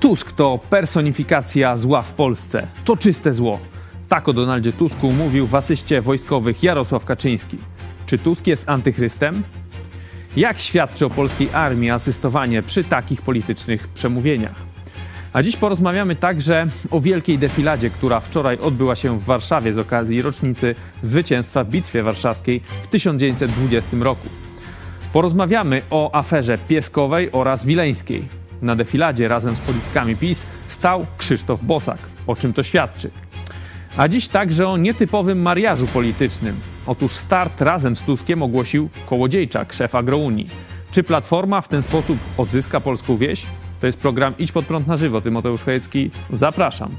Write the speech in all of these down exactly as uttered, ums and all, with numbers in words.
Tusk to personifikacja zła w Polsce. To czyste zło. Tak o Donaldzie Tusku mówił w asyście wojskowych Jarosław Kaczyński. Czy Tusk jest antychrystem? Jak świadczy o polskiej armii asystowanie przy takich politycznych przemówieniach? A dziś porozmawiamy także o wielkiej defiladzie, która wczoraj odbyła się w Warszawie z okazji rocznicy zwycięstwa w Bitwie Warszawskiej w tysiąc dziewięćset dwudziestym roku. Porozmawiamy o aferze Pieskowej oraz Wileńskiej. Na defiladzie razem z politykami PiS stał Krzysztof Bosak. O czym to świadczy? A dziś także o nietypowym mariażu politycznym. Otóż start razem z Tuskiem ogłosił Kołodziejczak, szef Agrounii. Czy Platforma w ten sposób odzyska polską wieś? To jest program Idź Pod Prąd na żywo. Tymoteusz Chojecki, zapraszam.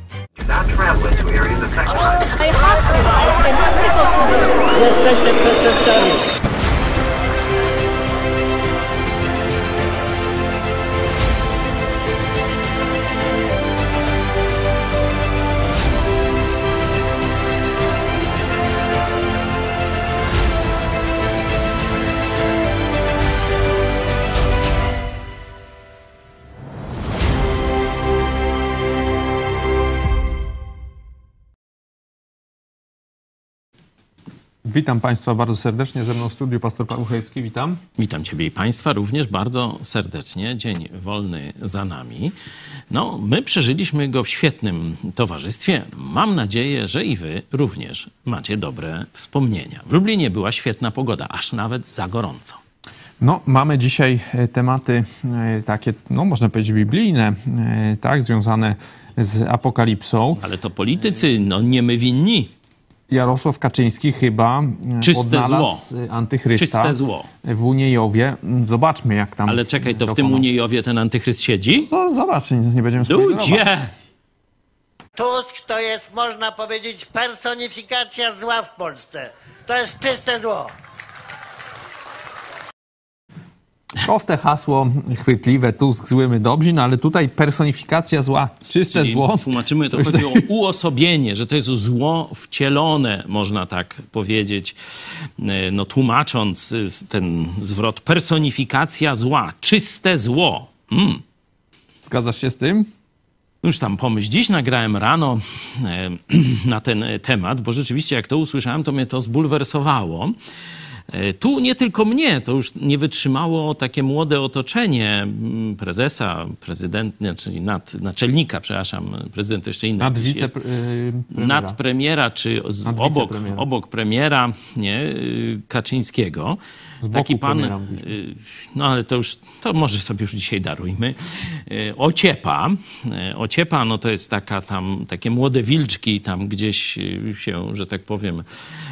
Jesteście przestępcami. Witam Państwa bardzo serdecznie. Ze mną w studiu pastor Paweł Chojecki. Witam. Witam Ciebie i Państwa również bardzo serdecznie. Dzień wolny za nami. No, my przeżyliśmy go w świetnym towarzystwie. Mam nadzieję, że i Wy również macie dobre wspomnienia. W Lublinie była świetna pogoda, aż nawet za gorąco. No, mamy dzisiaj tematy takie, no można powiedzieć biblijne, tak, związane z apokalipsą. Ale to politycy, no nie my winni. Jarosław Kaczyński chyba Czyste odnalazł zło. antychrysta Czyste zło. w Uniejowie. Zobaczmy, jak tam... Ale czekaj, to dokonał. w tym Uniejowie ten antychryst siedzi? No, zobacz, nie, nie będziemy spoilerować. Ludzie! Tusk to jest, można powiedzieć, personifikacja zła w Polsce. To jest czyste zło. Proste hasło, chwytliwe, Tusk zły, my dobrzy, no ale tutaj personifikacja zła, czyste Czyli zło. Tłumaczymy, to chodzi o uosobienie, że to jest zło wcielone, można tak powiedzieć, no tłumacząc ten zwrot personifikacja zła, czyste zło. Hmm. Zgadzasz się z tym? Już tam pomyśl. Dziś nagrałem rano e, na ten temat, bo rzeczywiście jak to usłyszałem, to mnie to zbulwersowało. Tu nie tylko mnie, to już nie wytrzymało takie młode otoczenie prezesa, prezydenta, czyli nad, naczelnika, przepraszam, prezydent to jeszcze inny. Nad wice, jest, yy, nad premiera, czy z, nad obok, premiera. obok premiera nie, Kaczyńskiego. Taki pan, premiera, no ale to już, to może sobie już dzisiaj darujmy. Ociepa, Ociepa, no to jest taka tam, takie młode wilczki tam gdzieś się, że tak powiem,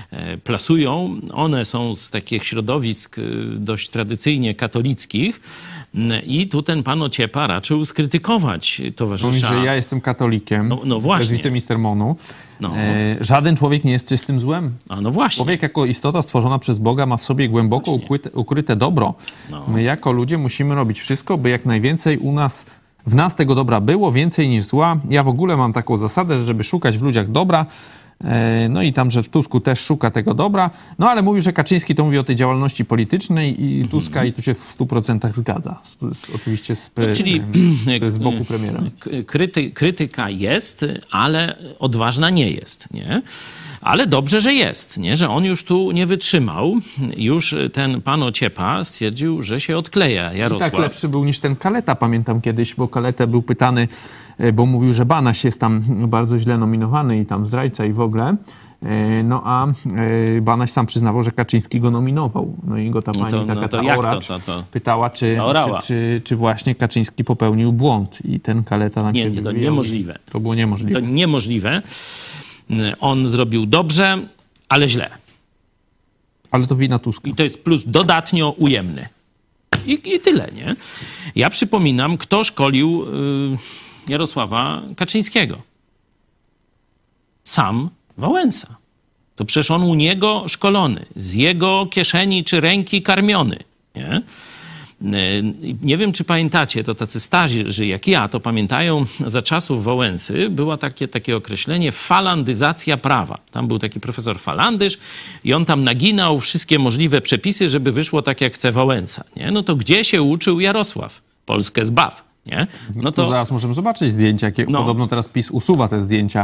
plasują. One są z takich środowisk dość tradycyjnie katolickich i tu ten pan Ociepa raczył skrytykować towarzysza. Mówi, że ja jestem katolikiem, no, no właśnie. to jest wiceminister MONU. No. E, żaden człowiek nie jest czystym złem. A no właśnie. Człowiek jako istota stworzona przez Boga ma w sobie głęboko ukryte, ukryte dobro. No. My jako ludzie musimy robić wszystko, by jak najwięcej u nas, w nas tego dobra było, więcej niż zła. Ja w ogóle mam taką zasadę, że żeby szukać w ludziach dobra, no i tam, że w Tusku też szuka tego dobra. No ale mówi, że Kaczyński to mówi o tej działalności politycznej i Tuska i tu się w stu procentach zgadza. Z, oczywiście z, pre, no, czyli z boku premiera. Kryty, krytyka jest, ale odważna nie jest, nie? Ale dobrze, że jest, nie? Że on już tu nie wytrzymał. Już ten pan Ociepa stwierdził, że się odkleja Jarosław. I tak lepszy był niż ten Kaleta, pamiętam kiedyś, bo Kaleta był pytany, bo mówił, że Banaś jest tam bardzo źle nominowany i tam zdrajca i w ogóle. No a Banaś sam przyznawał, że Kaczyński go nominował. No i go ta pani, no to, taka no to ta jak oracz, to, to, to? pytała, czy, czy, czy, czy właśnie Kaczyński popełnił błąd. I ten Kaleta na nie, siebie nie, to wyjął. niemożliwe. To było niemożliwe. To niemożliwe. On zrobił dobrze, ale źle. Ale to wina Tuska. I to jest plus dodatnio ujemny. I, i tyle, nie? Ja przypominam, kto szkolił y, Jarosława Kaczyńskiego. Sam Wałęsa. To przecież on u niego szkolony, z jego kieszeni czy ręki karmiony, nie? Nie wiem, czy pamiętacie, to tacy starzy jak ja, to pamiętają, za czasów Wałęsy było takie, takie określenie falandyzacja prawa. Tam był taki profesor Falandysz i on tam naginał wszystkie możliwe przepisy, żeby wyszło tak, jak chce Wałęsa. Nie? No to gdzie się uczył Jarosław? Polskę zbaw. nie? No to... Tu zaraz możemy zobaczyć zdjęcia, jakie no. podobno teraz PiS usuwa te zdjęcia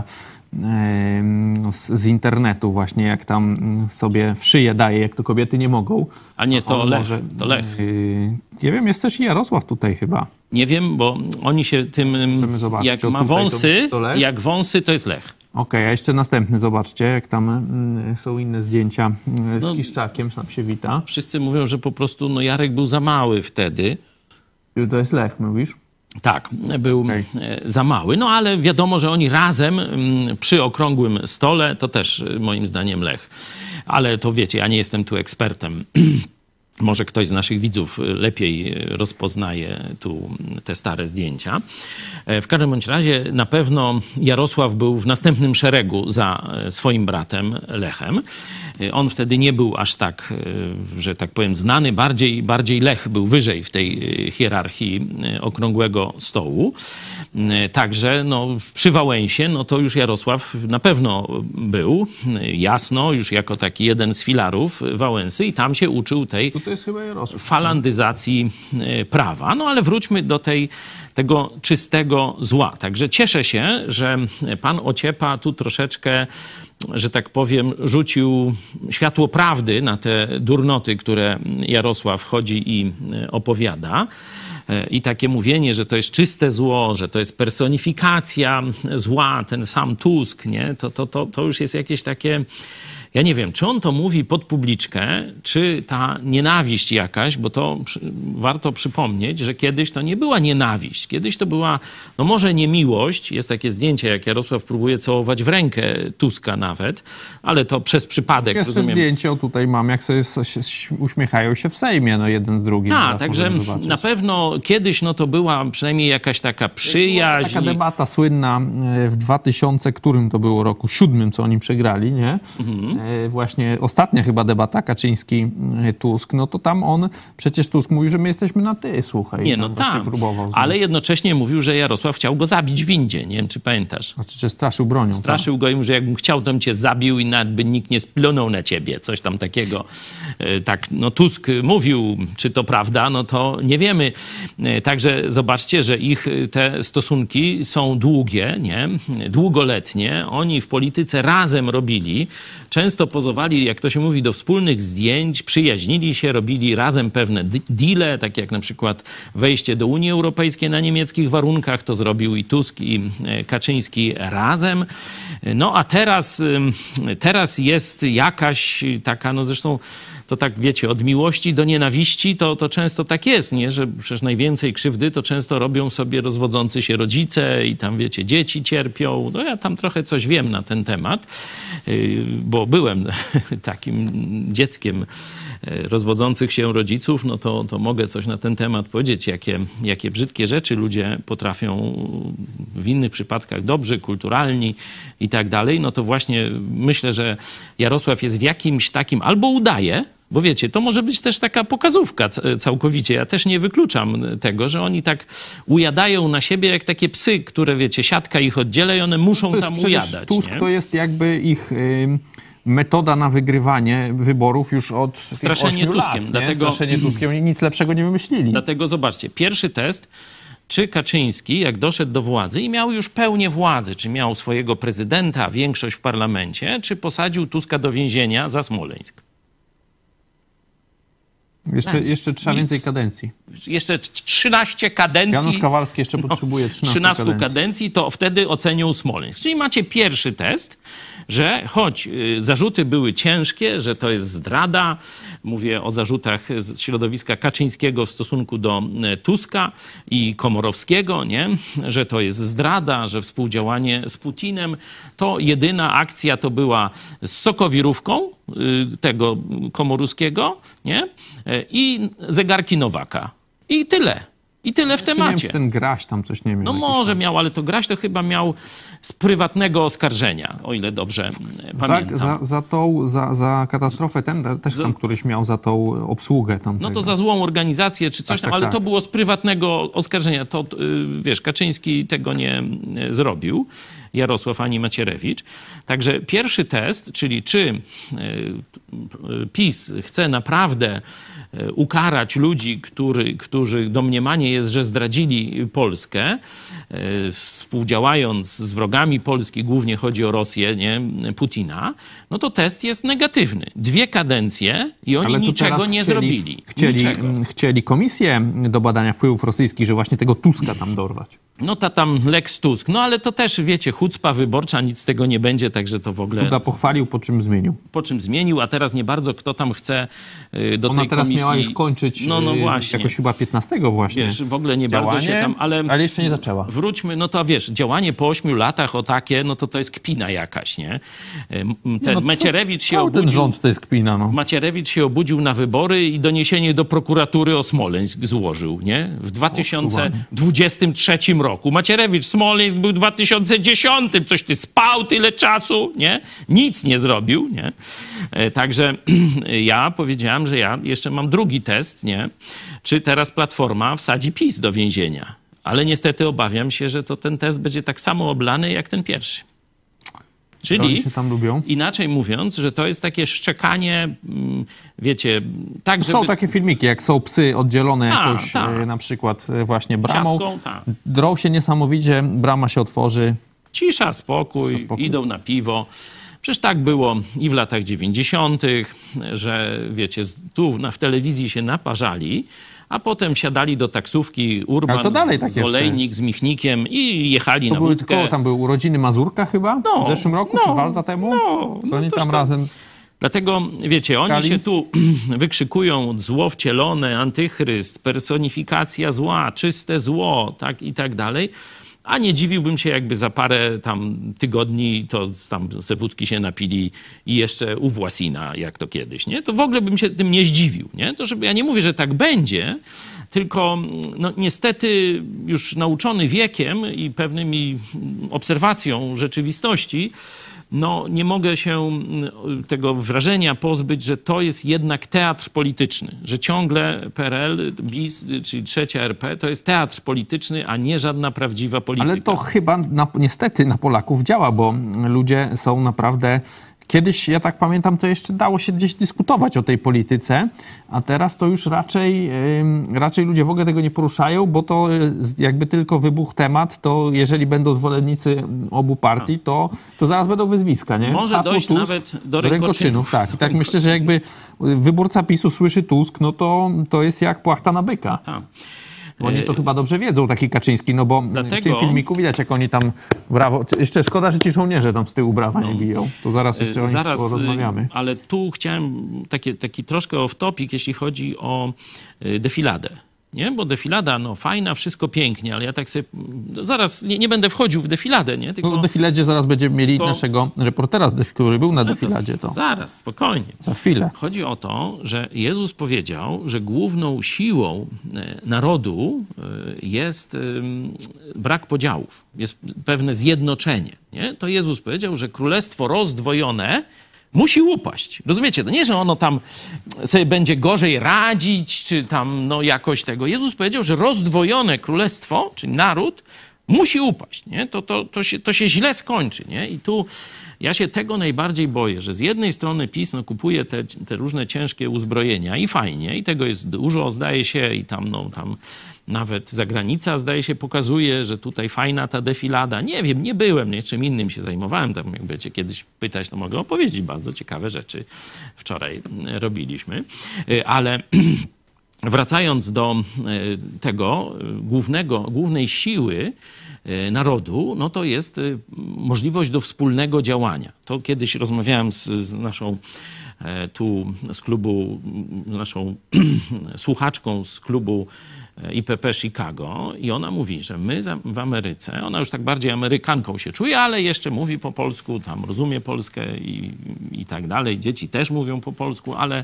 z, z internetu właśnie, jak tam sobie w szyję daje, jak to kobiety nie mogą. A nie, to Lech, może, to Lech. Yy, nie wiem, jest też i Jarosław tutaj chyba. Nie wiem, bo oni się tym, jak ma wąsy, to jak wąsy, to jest Lech. Okej, okay, a jeszcze następny, zobaczcie, jak tam y, są inne zdjęcia y, z no, Kiszczakiem, tam się wita. Wszyscy mówią, że po prostu no, Jarek był za mały wtedy. To jest Lech, mówisz? Tak, był okay. za mały, no ale wiadomo, że oni razem przy okrągłym stole, to też moim zdaniem Lech. Ale to wiecie, ja nie jestem tu ekspertem. Może ktoś z naszych widzów lepiej rozpoznaje tu te stare zdjęcia. W każdym bądź razie na pewno Jarosław był w następnym szeregu za swoim bratem Lechem. On wtedy nie był aż tak, że tak powiem, znany. Bardziej, bardziej Lech był wyżej w tej hierarchii okrągłego stołu. Także no, przy Wałęsie no to już Jarosław na pewno był. Jasno, już jako taki jeden z filarów Wałęsy i tam się uczył tej to jest chyba Jarosław. falandyzacji prawa. No ale wróćmy do tej, tego czystego zła. Także cieszę się, że pan Ociepa tu troszeczkę, że tak powiem, rzucił światło prawdy na te durnoty, które Jarosław chodzi i opowiada. I takie mówienie, że to jest czyste zło, że to jest personifikacja zła, ten sam Tusk, nie? To, to, to, to już jest jakieś takie... Ja nie wiem, czy on to mówi pod publiczkę, czy ta nienawiść jakaś, bo to przy, warto przypomnieć, że kiedyś to nie była nienawiść. Kiedyś to była, no może nie miłość. Jest takie zdjęcie, jak Jarosław próbuje całować w rękę Tuska nawet, ale to przez przypadek, jest rozumiem. Jest zdjęcie, o tutaj mam, jak sobie uśmiechają się w Sejmie, no jeden z drugim. A, także na pewno kiedyś no to była przynajmniej jakaś taka przyjaźń. Taka debata słynna w dwa tysiące, którym to było roku? Siódmym, co oni przegrali, nie? Mhm. Właśnie ostatnia chyba debata Kaczyński-Tusk, no to tam on, przecież Tusk mówił, że my jesteśmy na ty, słuchaj. Nie, no tam, ale jednocześnie mówił, że Jarosław chciał go zabić w windzie, nie wiem, czy pamiętasz. Znaczy, że straszył bronią. Straszył tak? go i mówił, że jakbym chciał, to bym cię zabił i nawet by nikt nie splunął na ciebie, coś tam takiego. Tak, no Tusk mówił, czy to prawda, no to nie wiemy. Także zobaczcie, że ich te stosunki są długie, nie, długoletnie. Oni w polityce razem robili, często pozowali, jak to się mówi, do wspólnych zdjęć, przyjaźnili się, robili razem pewne deale, tak jak na przykład wejście do Unii Europejskiej na niemieckich warunkach, to zrobił i Tusk, i Kaczyński razem. No a teraz, teraz jest jakaś taka, no zresztą to tak wiecie, od miłości do nienawiści to, to często tak jest, nie? Że przecież najwięcej krzywdy to często robią sobie rozwodzący się rodzice i tam wiecie, dzieci cierpią. No ja tam trochę coś wiem na ten temat, bo byłem takim dzieckiem rozwodzących się rodziców, no to, to mogę coś na ten temat powiedzieć, jakie, jakie brzydkie rzeczy ludzie potrafią w innych przypadkach dobrzy, kulturalni i tak dalej. No to właśnie myślę, że Jarosław jest w jakimś takim, albo udaje, bo wiecie, to może być też taka pokazówka całkowicie. Ja też nie wykluczam tego, że oni tak ujadają na siebie jak takie psy, które wiecie, siatka ich oddziela i one muszą tam ujadać. Tusk nie? to jest jakby ich... Yy... metoda na wygrywanie wyborów już od straszenie Tuskiem. Lat, dlatego, straszenie Tuskiem i nic lepszego nie wymyślili. Dlatego zobaczcie, pierwszy test, czy Kaczyński, jak doszedł do władzy i miał już pełnię władzy, czy miał swojego prezydenta, większość w parlamencie, czy posadził Tuska do więzienia za Smoleńsk? Jeszcze, jeszcze trzeba nic. Więcej kadencji. Jeszcze trzynaście kadencji. Janusz Kowalski jeszcze potrzebuje trzynaście kadencji. kadencji, to wtedy ocenią Smoleńsk. Czyli macie pierwszy test, że choć zarzuty były ciężkie, że to jest zdrada, mówię o zarzutach z środowiska Kaczyńskiego w stosunku do Tuska i Komorowskiego, nie? Że to jest zdrada, że współdziałanie z Putinem, to jedyna akcja to była z sokowirówką tego Komorowskiego, nie? I zegarki Nowaka. I tyle. I tyle w temacie. Nie wiem, czy ten Graś tam coś nie miał. No może tam miał, ale to Graś to chyba miał z prywatnego oskarżenia, o ile dobrze pamiętam. Za, za, za tą, za, za katastrofę ten, też tam za, któryś miał za tą obsługę. Tam no tego. to za złą organizację czy coś tak, tam, tak, ale tak. to było z prywatnego oskarżenia. To, wiesz, Kaczyński tego nie zrobił. Jarosław ani Macierewicz. Także pierwszy test, czyli czy PiS chce naprawdę ukarać ludzi, który, którzy domniemanie jest, że zdradzili Polskę, współdziałając z wrogami Polski, głównie chodzi o Rosję, nie, Putina, no to test jest negatywny. Dwie kadencje i oni niczego nie chcieli, zrobili. Chcieli, niczego. chcieli komisję do badania wpływów rosyjskich, że właśnie tego Tuska tam dorwać. No ta tam Lex Tusk. No ale to też, wiecie, chucpa wyborcza, nic z tego nie będzie, także to w ogóle... Duda pochwalił, po czym zmienił. Po czym zmienił, a teraz nie bardzo kto tam chce do Ona tej teraz komisji... miała już kończyć no, no właśnie. jakoś chyba piętnastego właśnie. Wiesz, w ogóle nie działanie, bardzo się tam, ale... ale jeszcze nie zaczęła. Wróćmy, no to wiesz, działanie po ośmiu latach o takie, no to to jest kpina jakaś, nie? Ten no, Macierewicz co, się cały obudził... ten rząd to jest kpina, no. Macierewicz się obudził na wybory i doniesienie do prokuratury o Smoleńsk złożył, nie? W dwa tysiące dwudziestym trzecim roku. Macierewicz, Smoleńsk był w dwa tysiące dziesiątym. Coś ty spał tyle czasu, nie? Nic nie zrobił, nie? Także ja powiedziałem, że ja jeszcze mam drugi test, nie? Czy teraz Platforma wsadzi PiS do więzienia? Ale niestety obawiam się, że to ten test będzie tak samo oblany jak ten pierwszy. Czyli, się tam lubią. inaczej mówiąc, że to jest takie szczekanie, wiecie, tak, żeby... Są takie filmiki, jak są psy oddzielone Ta, jakoś, ta. e, na przykład e, właśnie bramą. Siatką, ta. Drą się niesamowicie, brama się otworzy. Cisza, spokój, Cisza, spokój. idą na piwo. Przecież tak było i w latach dziewięćdziesiątych, że wiecie, tu na, w telewizji się naparzali, a potem siadali do taksówki Urban, Ale to dalej tak z Olejnik, z Michnikiem i jechali To na były wódkę. tylko, tam były urodziny Mazurka chyba No, w zeszłym roku, no, czy dwa lata temu? no, Co no oni toż tam to- razem... Dlatego, wiecie, oni Skali? się tu wykrzykują zło wcielone, antychryst, personifikacja zła, czyste zło, tak i tak dalej. A nie dziwiłbym się, jakby za parę tam tygodni to z- tam se wódki się napili i jeszcze u Własina, jak to kiedyś, nie? To w ogóle bym się tym nie zdziwił, nie? To żeby, ja nie mówię, że tak będzie, tylko no, niestety już nauczony wiekiem i pewnymi obserwacją rzeczywistości, no nie mogę się tego wrażenia pozbyć, że to jest jednak teatr polityczny, że ciągle P R L, BiS, czyli trzecia R P, to jest teatr polityczny, a nie żadna prawdziwa polityka. Ale to chyba na, niestety na Polaków działa, bo ludzie są naprawdę... Kiedyś, ja tak pamiętam, to jeszcze dało się gdzieś dyskutować o tej polityce, a teraz to już raczej, ym, raczej ludzie w ogóle tego nie poruszają, bo to y, jakby tylko wybuchł temat, to jeżeli będą zwolennicy obu partii, to, to zaraz będą wyzwiska, nie? Może Hasło dojść Tusk nawet do do rękoczynów. rękoczynów. Tak, i tak myślę, że jakby wyborca PiSu słyszy Tusk, no to, to jest jak płachta na byka. Tak. Oni to chyba dobrze wiedzą, taki Kaczyński, no bo w Dlatego- tym filmiku widać, jak oni tam brawo... Jeszcze szkoda, że ci żołnierze tam z tyłu brawa nie biją. To zaraz jeszcze o nich Zaraz, porozmawiamy. ale tu chciałem takie, taki troszkę off-topic, jeśli chodzi o y, defiladę. Nie? Bo defilada, no fajna, wszystko pięknie, ale ja tak sobie... Zaraz nie, nie będę wchodził w defiladę, nie? Tylko No, w defiladzie zaraz będziemy mieli to- naszego reportera, z def- który był na No to defiladzie. To Zaraz, spokojnie. za chwilę. Chodzi o to, że Jezus powiedział, że główną siłą e, narodu e, jest em, brak podziałów, jest pewne zjednoczenie. Nie? To Jezus powiedział, że królestwo rozdwojone musi upaść. Rozumiecie? To nie, że ono tam sobie będzie gorzej radzić, czy tam no jakoś tego. Jezus powiedział, że rozdwojone królestwo, czyli naród, musi upaść. Nie? To, to, to, się, to się źle skończy. Nie? I tu ja się tego najbardziej boję, że z jednej strony PiS no, kupuje te, te różne ciężkie uzbrojenia i fajnie, i tego jest dużo, zdaje się, i tam, no, tam nawet zagranica, zdaje się, pokazuje, że tutaj fajna ta defilada. Nie wiem, nie byłem, nie, czym innym się zajmowałem. Tam jak będziecie kiedyś pytać, to mogę opowiedzieć. Bardzo ciekawe rzeczy wczoraj robiliśmy. Ale wracając do tego głównego, głównej siły narodu, no to jest możliwość do wspólnego działania. To kiedyś rozmawiałem z, z naszą tu z klubu, naszą słuchaczką z klubu I P P Chicago i ona mówi, że my w Ameryce, ona już tak bardziej Amerykanką się czuje, ale jeszcze mówi po polsku, tam rozumie Polskę i, i tak dalej. Dzieci też mówią po polsku, ale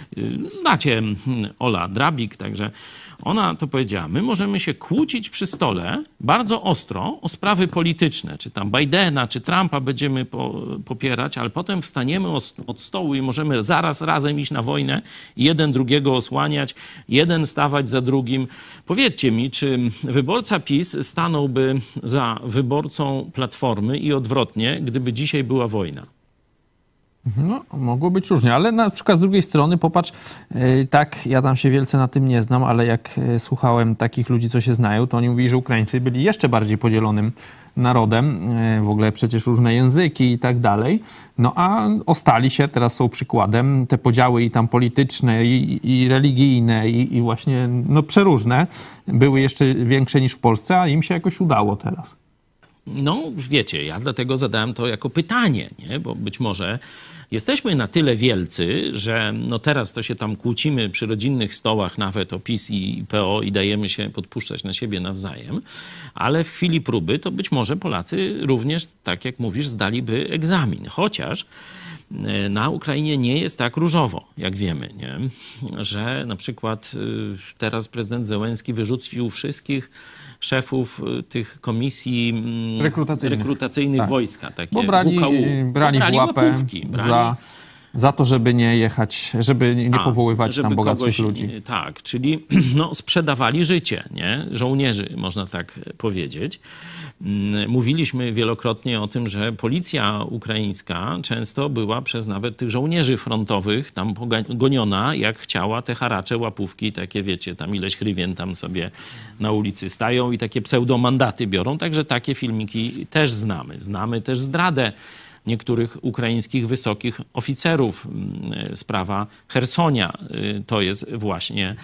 znacie Ola Drabik, także ona to powiedziała, my możemy się kłócić przy stole bardzo ostro o sprawy polityczne, czy tam Bidena, czy Trumpa będziemy po, popierać, ale potem wstaniemy od stołu i możemy możemy zaraz razem iść na wojnę i jeden drugiego osłaniać, jeden stawać za drugim. Powiedzcie mi, czy wyborca PiS stanąłby za wyborcą Platformy i odwrotnie, gdyby dzisiaj była wojna? No, mogło być różnie, ale na przykład z drugiej strony popatrz, yy, tak, ja tam się wielce na tym nie znam, ale jak yy, słuchałem takich ludzi, co się znają, to oni mówili, że Ukraińcy byli jeszcze bardziej podzielonym narodem, yy, w ogóle przecież różne języki i tak dalej, no a ostali się, teraz są przykładem, te podziały i tam polityczne i, i religijne i, i właśnie no przeróżne były jeszcze większe niż w Polsce, a im się jakoś udało teraz. No, wiecie, ja dlatego zadałem to jako pytanie, nie? Bo być może jesteśmy na tyle wielcy, że no teraz to się tam kłócimy przy rodzinnych stołach nawet o PiS i P O i dajemy się podpuszczać na siebie nawzajem, ale w chwili próby to być może Polacy również, tak jak mówisz, zdaliby egzamin. Chociaż na Ukrainie nie jest tak różowo, jak wiemy, nie? Że na przykład teraz prezydent Zełenski wyrzucił wszystkich szefów tych komisji rekrutacyjnych, rekrutacyjnych tak. wojska. Takie Bo brali, łukał, brali, brali w łapę łapówki, brali, za, za to, żeby nie jechać, żeby nie A, powoływać żeby tam bogatszych kogoś, ludzi. Tak, czyli no, sprzedawali życie, nie? Żołnierzy, można tak powiedzieć. Mówiliśmy wielokrotnie o tym, że policja ukraińska często była przez nawet tych żołnierzy frontowych tam goniona, jak chciała te haracze, łapówki, takie wiecie, tam ileś hrywien tam sobie na ulicy stają i takie pseudomandaty biorą. Także takie filmiki też znamy. Znamy też zdradę niektórych ukraińskich wysokich oficerów. Sprawa Chersonia to jest właśnie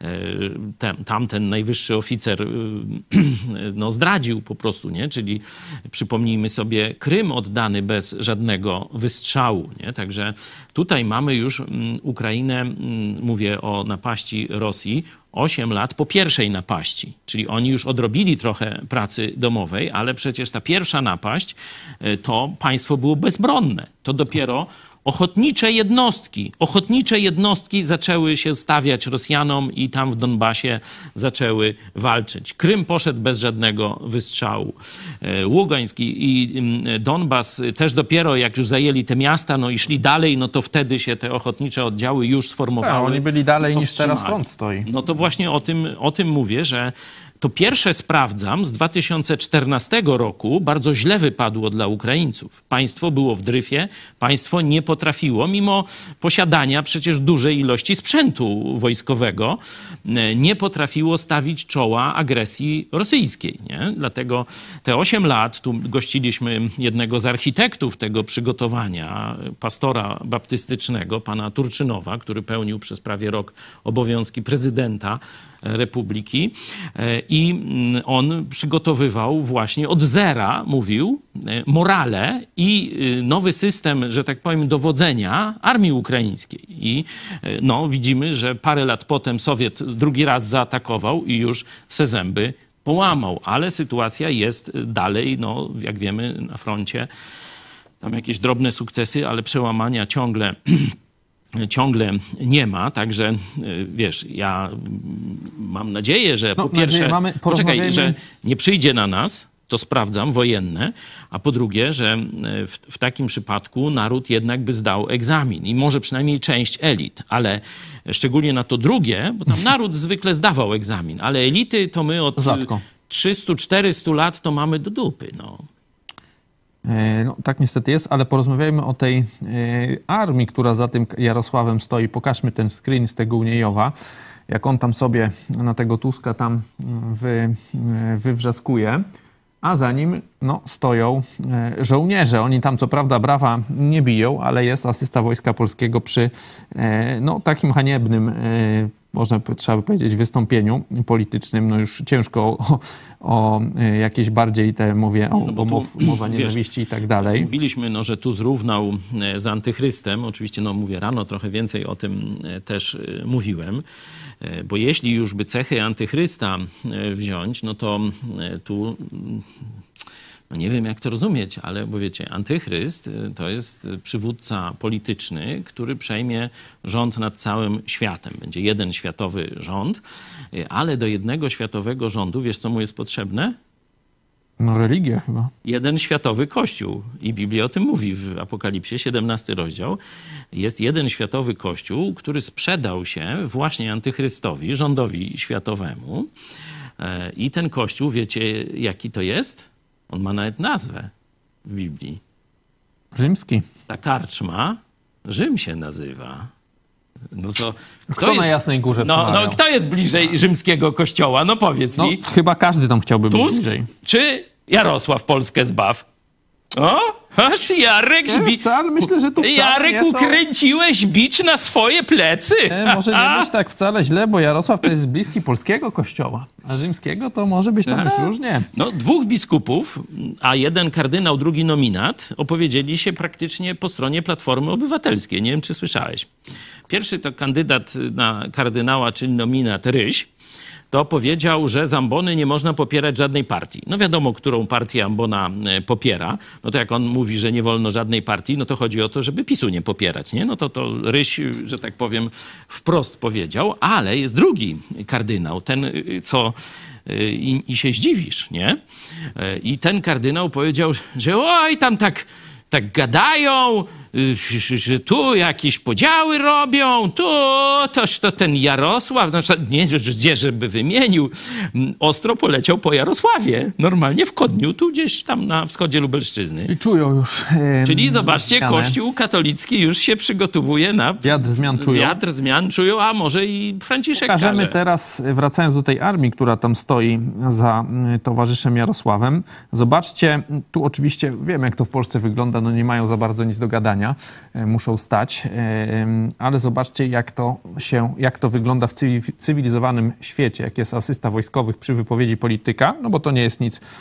ten, tamten najwyższy oficer no, zdradził po prostu, nie? Czyli przypomnijmy sobie Krym oddany bez żadnego wystrzału, nie? Także tutaj mamy już Ukrainę, mówię o napaści Rosji, osiem lat po pierwszej napaści. Czyli oni już odrobili trochę pracy domowej, ale przecież ta pierwsza napaść to państwo było bezbronne. To dopiero ochotnicze jednostki, ochotnicze jednostki zaczęły się stawiać Rosjanom i tam w Donbasie zaczęły walczyć. Krym poszedł bez żadnego wystrzału. Ługańsk i Donbas też dopiero jak już zajęli te miasta, no i szli dalej, no to wtedy się te ochotnicze oddziały już sformowały. No, oni byli dalej niż teraz front stoi. No to właśnie o tym, o tym mówię, że to pierwsze sprawdzam z dwa tysiące czternastego roku bardzo źle wypadło dla Ukraińców. Państwo było w dryfie, państwo nie potrafiło, mimo posiadania przecież dużej ilości sprzętu wojskowego, nie potrafiło stawić czoła agresji rosyjskiej. Nie? Dlatego te osiem lat, tu gościliśmy jednego z architektów tego przygotowania, pastora baptystycznego, pana Turczynowa, który pełnił przez prawie rok obowiązki prezydenta Republiki i on przygotowywał właśnie od zera, mówił, morale i nowy system, że tak powiem, dowodzenia armii ukraińskiej. I no, widzimy, że parę lat potem Sowiet drugi raz zaatakował i już se zęby połamał, ale sytuacja jest dalej, no, jak wiemy, na froncie. Tam jakieś drobne sukcesy, ale przełamania ciągle ciągle nie ma, także wiesz, ja mam nadzieję, że no, po pierwsze, mamy, poczekaj, że nie przyjdzie na nas, to sprawdzam, wojenne, a po drugie, że w, w takim przypadku naród jednak by zdał egzamin i może przynajmniej część elit, ale szczególnie na to drugie, bo tam naród zwykle zdawał egzamin, ale elity to my od trzystu czterystu lat to mamy do dupy, no. No, tak niestety jest, ale porozmawiajmy o tej e, armii, która za tym Jarosławem stoi. Pokażmy ten screen z tego Uniejowa, jak on tam sobie na tego Tuska tam wy, wywrzaskuje, a za nim no, stoją e, żołnierze. Oni tam co prawda brawa nie biją, ale jest asysta Wojska Polskiego przy e, no, takim haniebnym e, można trzeba by powiedzieć, wystąpieniu politycznym, no już ciężko o, o jakieś bardziej te, mówię, o, no o mow, mowa nienawiści wiesz, i tak dalej. Mówiliśmy, no, że tu zrównał z Antychrystem. Oczywiście, no mówię, rano trochę więcej o tym też mówiłem, bo jeśli już by cechy Antychrysta wziąć, no to tu... No nie wiem, jak to rozumieć, ale bo wiecie, Antychryst to jest przywódca polityczny, który przejmie rząd nad całym światem. Będzie jeden światowy rząd, ale do jednego światowego rządu, wiesz, co mu jest potrzebne? No religia chyba. Jeden światowy kościół. I Biblia o tym mówi w Apokalipsie, siedemnasty rozdział. Jest jeden światowy kościół, który sprzedał się właśnie antychrystowi, rządowi światowemu. I ten kościół, wiecie jaki to jest? On ma nawet nazwę w Biblii. Rzymski. Ta karczma Rzym się nazywa. No to Kto, kto na jest, Jasnej Górze no, przemawiał? no kto jest bliżej rzymskiego kościoła? No powiedz No, mi. chyba każdy tam chciałby być Tusk bliżej. czy Jarosław Polskę zbaw? O, aż Jarek Nie, żbi... wcale, myślę, że tu wcale Jarek, nie są... ukręciłeś bicz na swoje plecy. Nie, może nie być tak wcale źle, bo Jarosław to jest bliski polskiego kościoła, a rzymskiego to może być tam już różnie. No, dwóch biskupów, a jeden kardynał, drugi nominat, opowiedzieli się praktycznie po stronie Platformy Obywatelskiej. Nie wiem, czy słyszałeś. Pierwszy to kandydat na kardynała, czyli nominat Ryś, to powiedział, że z ambony nie można popierać żadnej partii. No wiadomo, którą partię ambona popiera. No to jak on mówi, że nie wolno żadnej partii, no to chodzi o to, żeby PiSu nie popierać, nie? No to to Ryś, że tak powiem, wprost powiedział. Ale jest drugi kardynał, ten, co i, i się zdziwisz, nie? I ten kardynał powiedział, że oj, tam tak, tak gadają, że tu jakieś podziały robią, tu toż to ten Jarosław, znaczy nie, gdzie żeby wymienił, ostro poleciał po Jarosławie, normalnie w Kodniu, tu gdzieś tam na wschodzie Lubelszczyzny. I czują już yy, Czyli zobaczcie, zmianę. Kościół katolicki już się przygotowuje na Wiatr zmian czują. Wiatr zmian czują, a może i Franciszek Pokażemy każe. teraz, wracając do tej armii, która tam stoi za towarzyszem Jarosławem. Zobaczcie, tu oczywiście wiem, jak to w Polsce wygląda, no nie mają za bardzo nic do gadania, muszą stać, ale zobaczcie, jak to się, jak to wygląda w cywilizowanym świecie, jak jest asysta wojskowych przy wypowiedzi polityka, no bo to nie jest nic,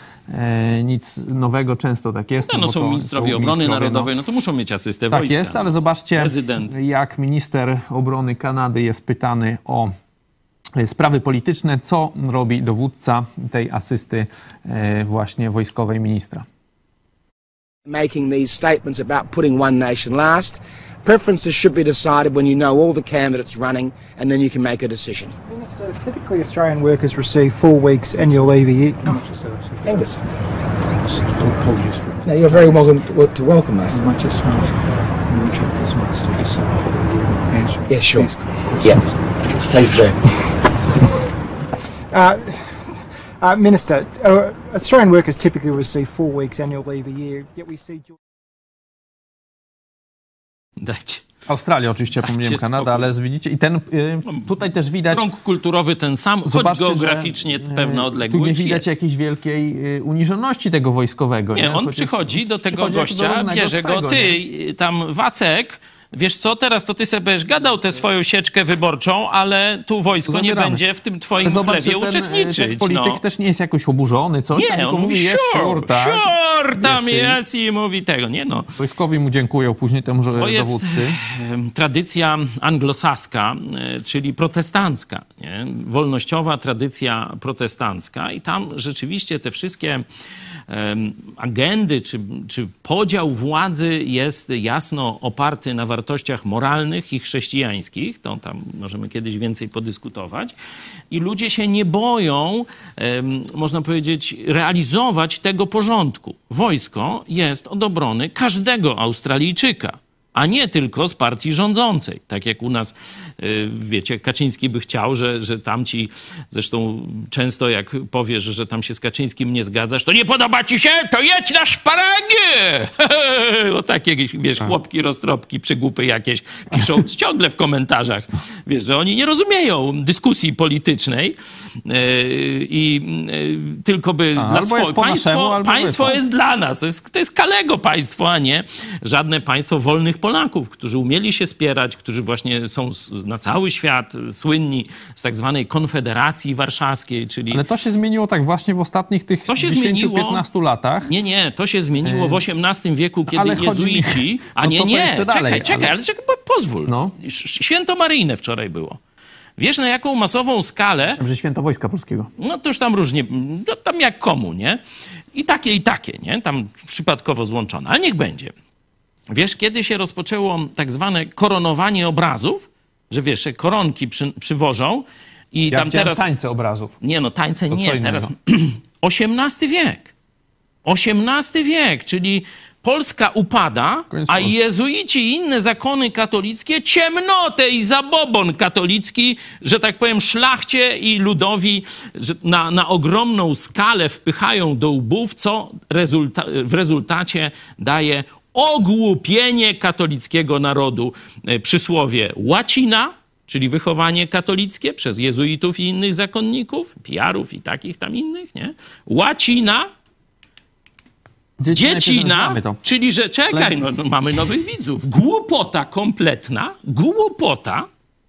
nic nowego, często tak jest. No, no bo są to ministrowie są obrony ministrowie, narodowej, no. no to muszą mieć asystę Tak wojska. jest, ale zobaczcie, Prezydent. jak minister obrony Kanady jest pytany o sprawy polityczne, co robi dowódca tej asysty właśnie wojskowej ministra. Making these statements about putting one nation last. Preferences should be decided when you know all the candidates running, and then you can make a decision. Minister, typically Australian workers receive four weeks annual leave a year. No, Angus. No, you're very welcome to, to welcome us. Yeah, sure. Yeah, please do. Uh, uh, Minister, uh, Australian workers typically receive four weeks annual leave a year, yet we see... Dajcie. Australia oczywiście, Dajcie pomyliłem Kanadę, spokój. ale widzicie, i ten y, tutaj też widać... Krąg kulturowy ten sam, choć Zobaczcie, geograficznie że, pewna y, odległość Tu nie widać jest. jakiejś wielkiej y, uniżoności tego wojskowego. Nie, Nie, on Chociaż przychodzi do tego przychodzi jak do gościa, równego bierze go, swego, ty, nie? tam Wacek, wiesz co, teraz to ty sobie będziesz gadał tę swoją sieczkę wyborczą, ale tu wojsko nie Zabieramy. będzie w tym twoim Zobacz, chlewie że ten, uczestniczyć. ten polityk no. też nie jest jakoś oburzony, coś tam, Nie, tylko on mówi jest sure, sure, tak? sure, tam Wiesz, czyli jest i mówi tego, nie no. Wojskowi mu dziękują później temu To jest dowódcy. em, tradycja anglosaska, e, czyli protestancka, nie? Wolnościowa tradycja protestancka i tam rzeczywiście te wszystkie em, agendy czy, czy podział władzy jest jasno oparty na wartościach moralnych i chrześcijańskich. To tam możemy kiedyś więcej podyskutować. I ludzie się nie boją, em, można powiedzieć, realizować tego porządku. Wojsko jest od obrony każdego Australijczyka, a nie tylko z partii rządzącej. Tak jak u nas, y, wiecie, Kaczyński by chciał, że, że tamci, zresztą często jak powiesz, że tam się z Kaczyńskim nie zgadzasz, to nie podoba ci się, to jedź na szparagi! O takie, wiesz, chłopki, roztropki, przygłupy jakieś piszą ciągle w komentarzach. Wiesz, że oni nie rozumieją dyskusji politycznej y, i y, tylko by A, dla albo jest swojego... po naszemu, Państwo, albo państwo wy, jest dla nas. To jest, to jest Kalego państwo, a nie żadne państwo wolnych Polaków, którzy umieli się spierać, którzy właśnie są na cały świat słynni z tak zwanej Konfederacji Warszawskiej, czyli... Ale to się zmieniło tak właśnie w ostatnich tych To się dziesięciu zmieniło. piętnastu latach. Nie, nie, to się zmieniło w osiemnastym wieku, kiedy ale chodzi mi- jezuici... A No nie, to to nie, jeszcze czekaj, dalej, czekaj, ale- ale czekaj, po- pozwól. No. Sz- Święto Maryjne wczoraj było. Wiesz, na jaką masową skalę... Że święto Wojska Polskiego. No to już tam różnie, no, tam jak komu, nie? I takie, i takie, nie? Tam przypadkowo złączone, ale niech będzie. Wiesz, kiedy się rozpoczęło tak zwane koronowanie obrazów, że wiesz, że koronki przy, przywożą i Ja tam chciałem teraz... tańce obrazów. Nie no, tańce To co nie, innego. teraz osiemnasty wiek. osiemnasty wiek, czyli Polska upada, Koniec a Polski. jezuici i inne zakony katolickie ciemnotę i zabobon katolicki, że tak powiem, szlachcie i ludowi że na, na ogromną skalę wpychają do łbów, co rezulta w rezultacie daje ogłupienie katolickiego narodu. Przysłowie łacina, czyli wychowanie katolickie przez jezuitów i innych zakonników, pijarów i takich tam innych, nie? Łacina, dziecina, czyli że czekaj, no, no, mamy nowych widzów. Głupota kompletna, głupota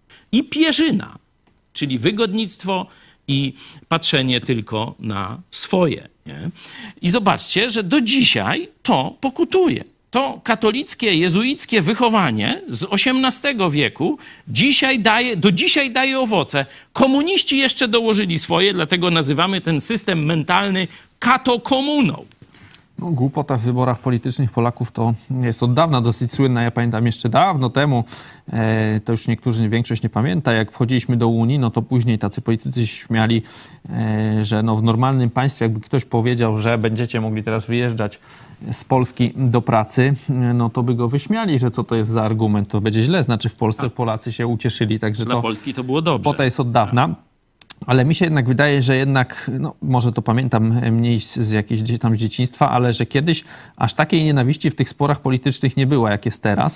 i pierzyna, czyli wygodnictwo i patrzenie tylko na swoje. Nie? I zobaczcie, że do dzisiaj to pokutuje. To katolickie, jezuickie wychowanie z osiemnastego wieku dzisiaj daje, do dzisiaj daje owoce. Komuniści jeszcze dołożyli swoje, dlatego nazywamy ten system mentalny katokomuną. No, głupota w wyborach politycznych Polaków to jest od dawna dosyć słynna. Ja pamiętam jeszcze dawno temu, e, to już niektórzy, większość nie pamięta, jak wchodziliśmy do Unii, no to później tacy politycy się śmiali, e, że no w normalnym państwie jakby ktoś powiedział, że będziecie mogli teraz wyjeżdżać z Polski do pracy, no to by go wyśmiali, że co to jest za argument, to będzie źle. Znaczy w Polsce Polacy się ucieszyli, także Dla to, Polski to było dobrze. Głupota jest od dawna. Ale mi się jednak wydaje, że jednak, no może to pamiętam mniej z, z jakiejś gdzieś tam z dzieciństwa, ale że kiedyś aż takiej nienawiści w tych sporach politycznych nie było, jak jest teraz.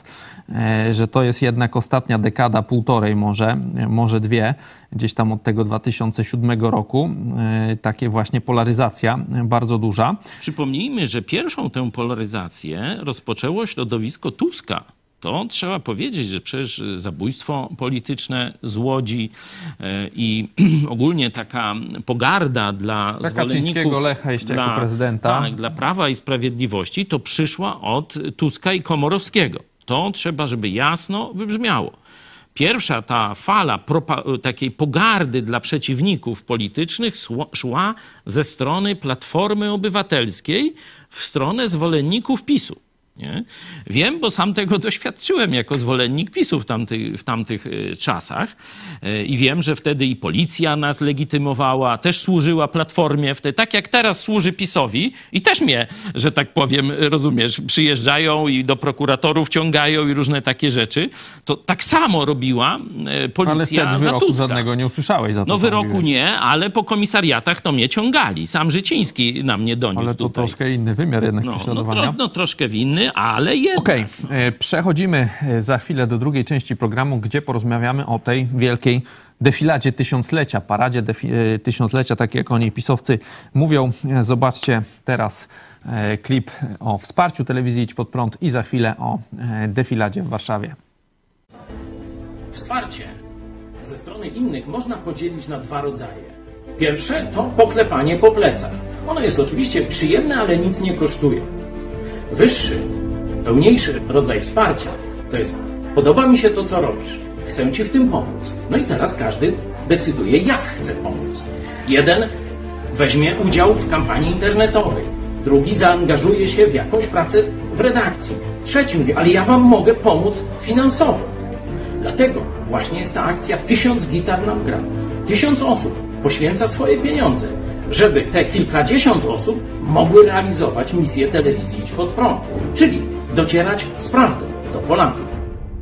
E, że to jest jednak ostatnia dekada, półtorej może, może dwie, gdzieś tam od tego dwa tysiące siódmego roku. E, takie właśnie polaryzacja bardzo duża. Przypomnijmy, że pierwszą tę polaryzację rozpoczęło środowisko Tuska. To trzeba powiedzieć, że przecież zabójstwo polityczne z Łodzi yy, i ogólnie taka pogarda dla Dla zwolenników... Kaczyńskiego, Lecha jeszcze dla, jako prezydenta. Tak, dla Prawa i Sprawiedliwości to przyszła od Tuska i Komorowskiego. To trzeba, żeby jasno wybrzmiało. Pierwsza ta fala takiej pogardy dla przeciwników politycznych szła ze strony Platformy Obywatelskiej w stronę zwolenników PiSu. Nie? Wiem, bo sam tego doświadczyłem jako zwolennik PiSu w tamtych, w tamtych czasach i wiem, że wtedy i policja nas legitymowała, też służyła Platformie, wtedy, tak jak teraz służy PiSowi i też mnie, że tak powiem, rozumiesz, przyjeżdżają i do prokuratorów ciągają i różne takie rzeczy, to tak samo robiła policja ale wtedy za wyroku Tuska. żadnego nie usłyszałeś za to. No wyroku mówiłeś. nie, ale po komisariatach to mnie ciągali. Sam Życiński na mnie doniósł Ale to tutaj. troszkę inny wymiar jednak No, no, prześladowania. tro, no troszkę winny, ale jednak. Okej, okay. Przechodzimy za chwilę do drugiej części programu, gdzie porozmawiamy o tej wielkiej defiladzie tysiąclecia, paradzie defi- tysiąclecia, tak jak o niej pisowcy mówią. Zobaczcie teraz klip o wsparciu telewizji Idź Pod Prąd i za chwilę o defiladzie w Warszawie. Wsparcie ze strony innych można podzielić na dwa rodzaje. Pierwsze to poklepanie po plecach. Ono jest oczywiście przyjemne, ale nic nie kosztuje. Wyższy, pełniejszy rodzaj wsparcia to jest: podoba mi się to, co robisz, chcę ci w tym pomóc. No i teraz każdy decyduje, jak chce pomóc. Jeden weźmie udział w kampanii internetowej, drugi zaangażuje się w jakąś pracę w redakcji, trzeci mówi: ale ja wam mogę pomóc finansowo. Dlatego właśnie jest ta akcja Tysiąc gitar nam gra. Tysiąc osób poświęca swoje pieniądze, żeby te kilkadziesiąt osób mogły realizować misję telewizji Idź Pod Prąd, czyli docierać z prawdą do Polaków.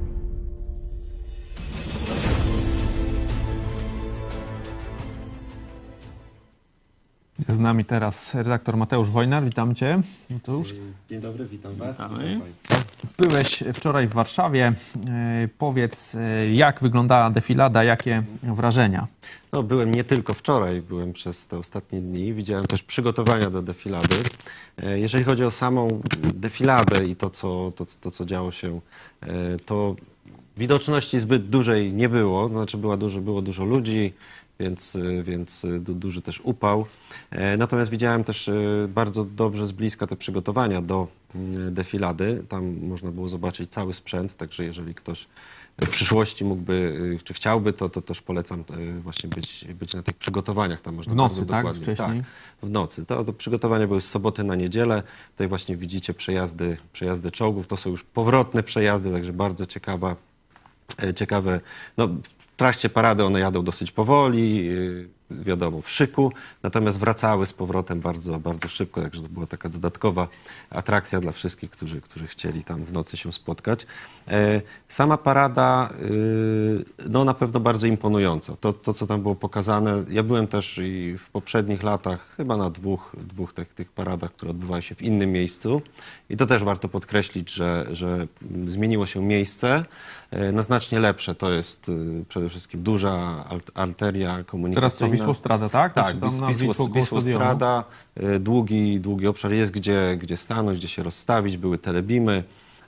Jest z nami teraz redaktor Mateusz Wojnar. Witam cię. Mateusz. Dzień dobry, witam was. Witamy. Witam państwa. Byłeś wczoraj w Warszawie. E, powiedz, e, jak wyglądała defilada, jakie wrażenia? No, byłem nie tylko wczoraj, byłem przez te ostatnie dni. Widziałem też przygotowania do defilady. E, jeżeli chodzi o samą defiladę i to, co, to, to, co działo się, e, to widoczności zbyt dużej nie było. Znaczy była dużo, było dużo ludzi, więc, więc du, duży też upał. E, natomiast widziałem też e, bardzo dobrze z bliska te przygotowania do e, defilady. Tam można było zobaczyć cały sprzęt, także jeżeli ktoś w przyszłości mógłby, czy chciałby, to, to też polecam właśnie być, być na tych przygotowaniach. Tam można W nocy, bardzo tak? dokładnie. Wcześniej? Tak, w nocy. To, to przygotowania były z soboty na niedzielę. Tutaj właśnie widzicie przejazdy, przejazdy czołgów. To są już powrotne przejazdy, także bardzo ciekawa, ciekawe. No, w trakcie parady one jadą dosyć powoli. wiadomo, w szyku, natomiast wracały z powrotem bardzo, bardzo szybko, także to była taka dodatkowa atrakcja dla wszystkich, którzy, którzy chcieli tam w nocy się spotkać. Sama parada, no na pewno bardzo imponująca. To, to co tam było pokazane, ja byłem też i w poprzednich latach chyba na dwóch, dwóch tych, tych paradach, które odbywały się w innym miejscu i to też warto podkreślić, że, że zmieniło się miejsce na znacznie lepsze. To jest przede wszystkim duża arteria komunikacyjna. Teraz co, Wisłostrada, tak? Tak, Wisłostrada, długi, długi obszar jest, gdzie, gdzie stanąć, gdzie się rozstawić, były telebimy.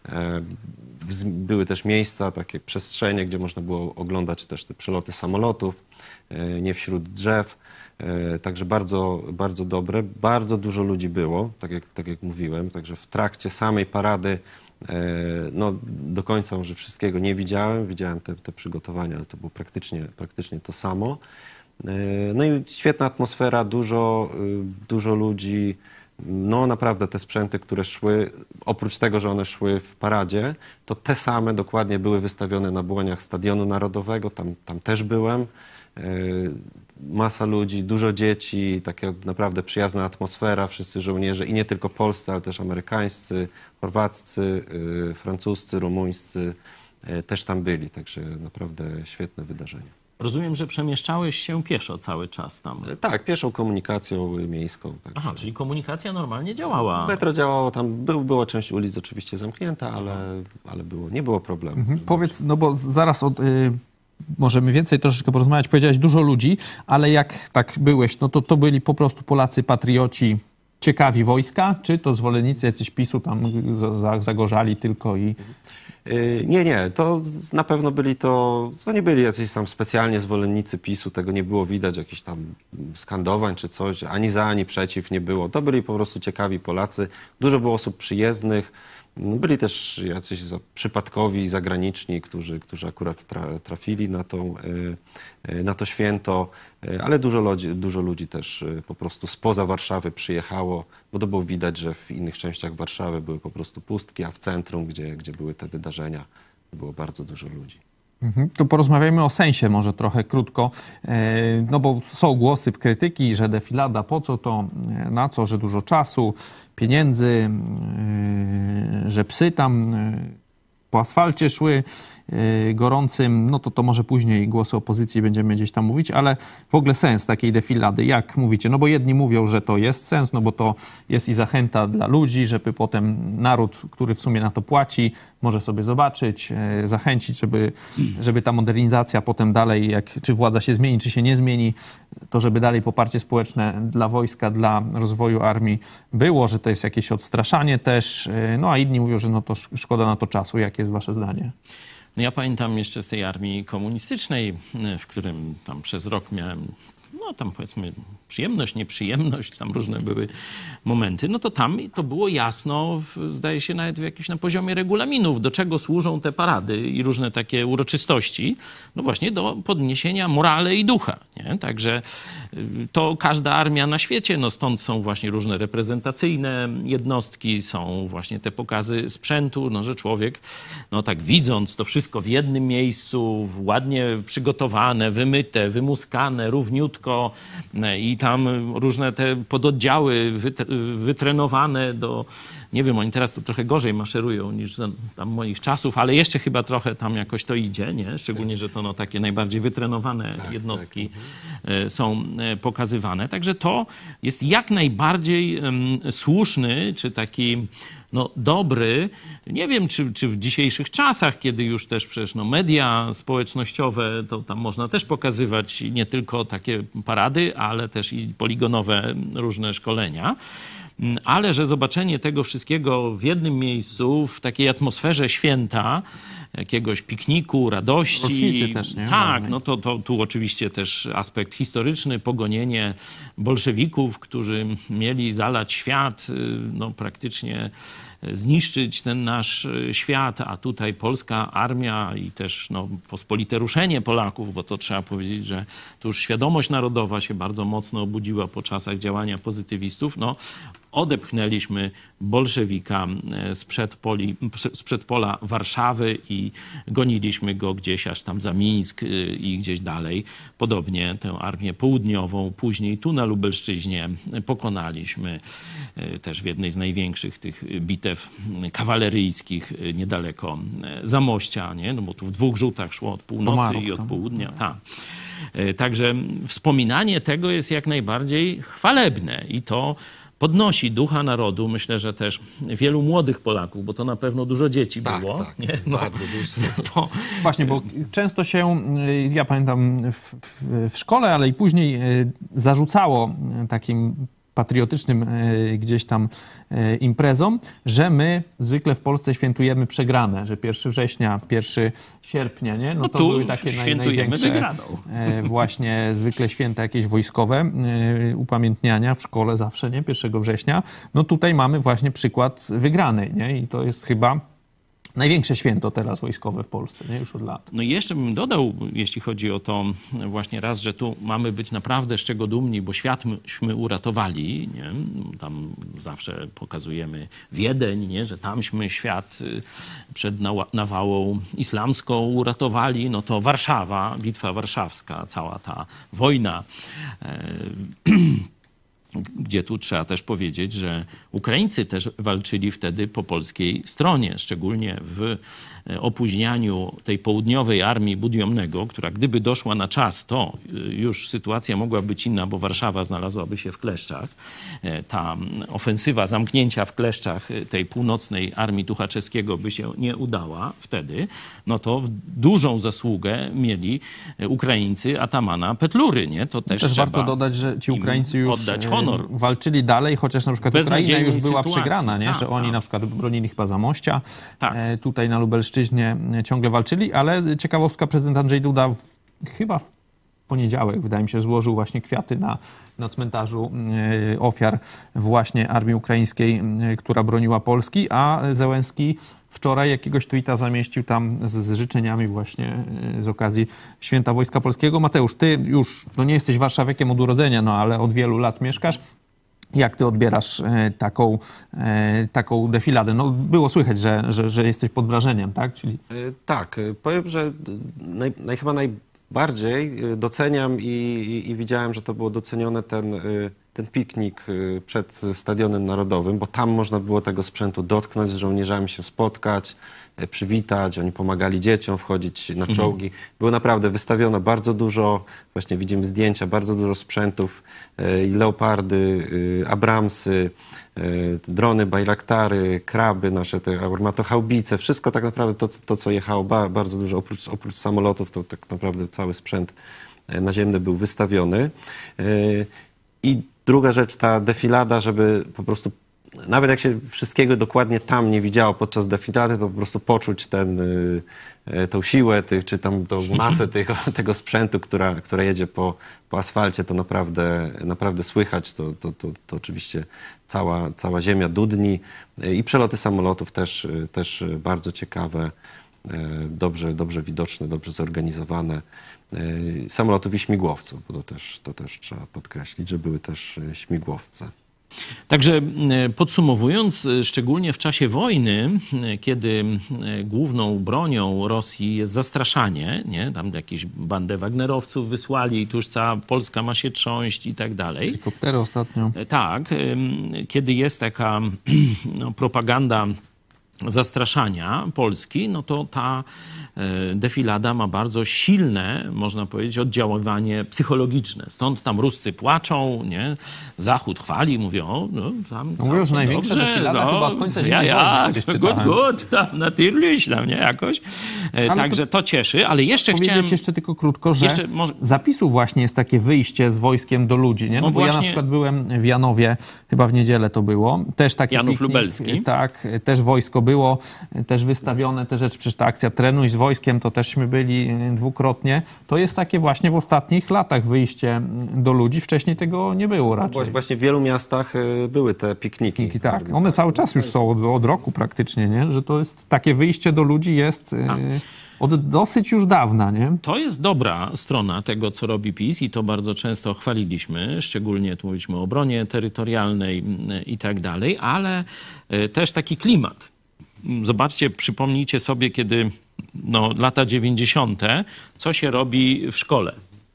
Były też miejsca, takie przestrzenie, gdzie można było oglądać też te przeloty samolotów, nie wśród drzew. Także bardzo, bardzo dobre. Bardzo dużo ludzi było, tak jak, tak jak mówiłem. Także w trakcie samej parady, no do końca może wszystkiego nie widziałem. Widziałem te, te przygotowania, ale to było praktycznie, praktycznie to samo. No i świetna atmosfera, dużo, dużo ludzi. No naprawdę te sprzęty, które szły, oprócz tego, że one szły w paradzie, to te same dokładnie były wystawione na błoniach Stadionu Narodowego, tam, tam też byłem. Masa ludzi, dużo dzieci, taka naprawdę przyjazna atmosfera, wszyscy żołnierze i nie tylko polscy, ale też amerykańscy, chorwaccy, francuscy, rumuńscy też tam byli, także naprawdę świetne wydarzenie. Rozumiem, że przemieszczałeś się pieszo cały czas tam. Tak, pieszą komunikacją miejską. Także... Aha, czyli komunikacja normalnie działała. Metro działało, tam był, była część ulic oczywiście zamknięta, ale, ale było, nie było problemu. Mhm. Powiedz, no bo zaraz od, y, możemy więcej troszeczkę porozmawiać. Powiedziałeś dużo ludzi, ale jak tak byłeś, no to to byli po prostu Polacy patrioci, ciekawi wojska, czy to zwolennicy jacyś PiSu tam zagorzali tylko i... Nie, nie, to na pewno byli to, to nie byli jacyś tam specjalnie zwolennicy PiSu, tego nie było widać, jakichś tam skandowań czy coś, ani za, ani przeciw nie było. To byli po prostu ciekawi Polacy, dużo było osób przyjezdnych, byli też jacyś przypadkowi, zagraniczni, którzy, którzy akurat trafili na, tą, na to święto, ale dużo ludzi, dużo ludzi też po prostu spoza Warszawy przyjechało, bo to było widać, że w innych częściach Warszawy były po prostu pustki, a w centrum, gdzie, gdzie były te wydarzenia, było bardzo dużo ludzi. To porozmawiajmy o sensie może trochę krótko, no bo są głosy krytyki, że defilada po co to, na co, że dużo czasu, pieniędzy, że psy tam po asfalcie szły gorącym, no to to może później głosy opozycji będziemy gdzieś tam mówić, ale w ogóle sens takiej defilady, jak mówicie? No bo jedni mówią, że to jest sens, no bo to jest i zachęta dla ludzi, żeby potem naród, który w sumie na to płaci, może sobie zobaczyć, zachęcić, żeby, żeby ta modernizacja potem dalej, jak, czy władza się zmieni, czy się nie zmieni, to żeby dalej poparcie społeczne dla wojska, dla rozwoju armii było, że to jest jakieś odstraszanie też, no a inni mówią, że no to szkoda na to czasu. Jakie jest wasze zdanie? No ja pamiętam jeszcze z tej armii komunistycznej, w którym tam przez rok miałem, no tam powiedzmy przyjemność, nieprzyjemność, tam różne były momenty, no to tam to było jasno, w, zdaje się nawet w jakimś na poziomie regulaminów, do czego służą te parady i różne takie uroczystości, no właśnie do podniesienia morale i ducha, nie? Także to każda armia na świecie, no stąd są właśnie różne reprezentacyjne jednostki, są właśnie te pokazy sprzętu, no że człowiek, no tak widząc to wszystko w jednym miejscu, ładnie przygotowane, wymyte, wymuskane, równiutko i tam różne te pododdziały wytrenowane do, nie wiem, oni teraz to trochę gorzej maszerują niż za tam moich czasów, ale jeszcze chyba trochę tam jakoś to idzie, nie? Szczególnie, że to no, takie najbardziej wytrenowane tak, jednostki tak. są pokazywane. Także to jest jak najbardziej um, słuszny, czy taki no, dobry, nie wiem, czy, czy w dzisiejszych czasach, kiedy już też przecież no, media społecznościowe, to tam można też pokazywać nie tylko takie parady, ale też i poligonowe różne szkolenia. Ale że zobaczenie tego wszystkiego w jednym miejscu, w takiej atmosferze święta, jakiegoś pikniku, radości. Rocznicy też, nie? Tak, no to, to tu oczywiście też aspekt historyczny, pogonienie bolszewików, którzy mieli zalać świat, no praktycznie zniszczyć ten nasz świat, a tutaj polska armia i też no, pospolite ruszenie Polaków, bo to trzeba powiedzieć, że tu już świadomość narodowa się bardzo mocno obudziła po czasach działania pozytywistów, no odepchnęliśmy bolszewika z przedpoli, z przedpola Warszawy i i goniliśmy go gdzieś aż tam za Mińsk i gdzieś dalej. Podobnie tę Armię Południową później tu na Lubelszczyźnie pokonaliśmy też w jednej z największych tych bitew kawaleryjskich niedaleko Zamościa, nie? No bo tu w dwóch rzutach szło od północy Komarów i od tam. południa. Tak. Także wspominanie tego jest jak najbardziej chwalebne i to podnosi ducha narodu. Myślę, że też wielu młodych Polaków, bo to na pewno dużo dzieci Tak, było. tak, Nie? No, bardzo dużo. to, Właśnie, bo często się, ja pamiętam w, w, w szkole, ale i później zarzucało takim patriotycznym gdzieś tam imprezom, że my zwykle w Polsce świętujemy przegrane, że pierwszego września, pierwszego sierpnia, nie? No, No to tu były takie naj, świętujemy największe wygraną. właśnie zwykle święta jakieś wojskowe, upamiętniania w szkole zawsze, nie? pierwszego września. No tutaj mamy właśnie przykład wygranej, nie? I to jest chyba największe święto teraz wojskowe w Polsce, nie? Już od lat. No i jeszcze bym dodał, jeśli chodzi o to właśnie raz, że tu mamy być naprawdę z czego dumni, bo światśmy uratowali, nie? Tam zawsze pokazujemy Wiedeń, nie? Że tamśmy świat przed nawałą islamską uratowali, no to Warszawa, Bitwa Warszawska, cała ta wojna, gdzie tu trzeba też powiedzieć, że Ukraińcy też walczyli wtedy po polskiej stronie, szczególnie w opóźnianiu tej południowej armii Budiomnego, która gdyby doszła na czas, to już sytuacja mogła być inna, bo Warszawa znalazłaby się w kleszczach. Ta ofensywa zamknięcia w kleszczach tej północnej armii Tuchaczewskiego by się nie udała wtedy, no to dużą zasługę mieli Ukraińcy atamana Petlury, nie? To też, Też trzeba warto dodać, że ci Ukraińcy już oddać honor. walczyli dalej, chociaż na przykład Ukraina Beznadziejnej już była sytuacji. przegrana, nie? Tak, Że oni tak. na przykład bronili chyba Zamościa, Tak. e, tutaj na Lubelszczyźnie ciągle walczyli, ale ciekawostka, prezydent Andrzej Duda w, chyba w poniedziałek, wydaje mi się, złożył właśnie kwiaty na, na cmentarzu e, ofiar właśnie armii ukraińskiej, e, która broniła Polski, a Zełenski wczoraj jakiegoś tweeta zamieścił tam z, z życzeniami właśnie e, z okazji Święta Wojska Polskiego. Mateusz, ty już no nie jesteś warszawiakiem od urodzenia, no ale od wielu lat mieszkasz. Jak ty odbierasz e, taką, e, taką defiladę? No było słychać, że, że, że jesteś pod wrażeniem, tak? Czyli... E, Tak, e, powiem, że naj, naj, chyba najbardziej e, doceniam i, i, i widziałem, że to było docenione ten, e, ten piknik e, przed Stadionem Narodowym, bo tam można było tego sprzętu dotknąć, z żołnierzami się spotkać, e, przywitać, oni pomagali dzieciom wchodzić na czołgi. Było naprawdę wystawiono bardzo dużo, właśnie widzimy zdjęcia, bardzo dużo sprzętów, e, i Leopardy, e, Abramsy, e, drony, Bajraktary, kraby nasze, te armatochaubice, wszystko tak naprawdę to, to co jechało, ba, bardzo dużo, oprócz, oprócz samolotów, to tak naprawdę cały sprzęt e, naziemny był wystawiony. E, I druga rzecz, ta defilada, żeby po prostu, nawet jak się wszystkiego dokładnie tam nie widziało podczas defilady, to po prostu poczuć ten, y, y, tą siłę, tych, czy tam tą masę tego, tego sprzętu, która, która jedzie po, po asfalcie, to naprawdę, naprawdę słychać. To, to, to, to oczywiście cała, cała ziemia dudni y, i przeloty samolotów też, y, też bardzo ciekawe, y, dobrze, dobrze widoczne, dobrze zorganizowane. Y, Samolotów i śmigłowców, bo to też, to też trzeba podkreślić, że były też y, śmigłowce. Także podsumowując, szczególnie w czasie wojny, kiedy główną bronią Rosji jest zastraszanie, nie? Tam jakieś bandę Wagnerowców wysłali i tu już cała Polska ma się trząść i tak dalej. Helikoptery ostatnio. Tak, kiedy jest taka no, propaganda zastraszania Polski, no to ta defilada ma bardzo silne, można powiedzieć, oddziaływanie psychologiczne. Stąd tam Ruscy płaczą, nie? Zachód chwali, mówią, o, no tam No mówią, że największa dobrze, defilada no, chyba od końca ja, zimnej ja, wojny, gdzieś good, czytałem. good, tam, natürlich, tam, nie, jakoś. E, Także to, to cieszy, ale jeszcze powiedzieć chciałem... jeszcze tylko krótko, że Jeszcze może- zapisu właśnie jest takie wyjście z wojskiem do ludzi, nie? No, No bo ja na właśnie- przykład byłem w Janowie, chyba w niedzielę to było, też taki Janów piknik, Lubelski. Tak, też wojsko było, też wystawione te rzeczy, przecież ta akcja Trenuj z wojskiem, to teżśmy byli dwukrotnie. To jest takie właśnie w ostatnich latach wyjście do ludzi, wcześniej tego nie było raczej. Właśnie- Właśnie w wielu miastach y, były te pikniki. I tak, one cały czas już są od, od roku praktycznie, nie? Że to jest takie wyjście do ludzi jest y, od dosyć już dawna, nie? To jest dobra strona tego, co robi PiS i to bardzo często chwaliliśmy, szczególnie tu mówiliśmy o obronie terytorialnej i tak dalej, ale y, też taki klimat. Zobaczcie, przypomnijcie sobie, kiedy no, lata dziewięćdziesiąte, co się robi w szkole.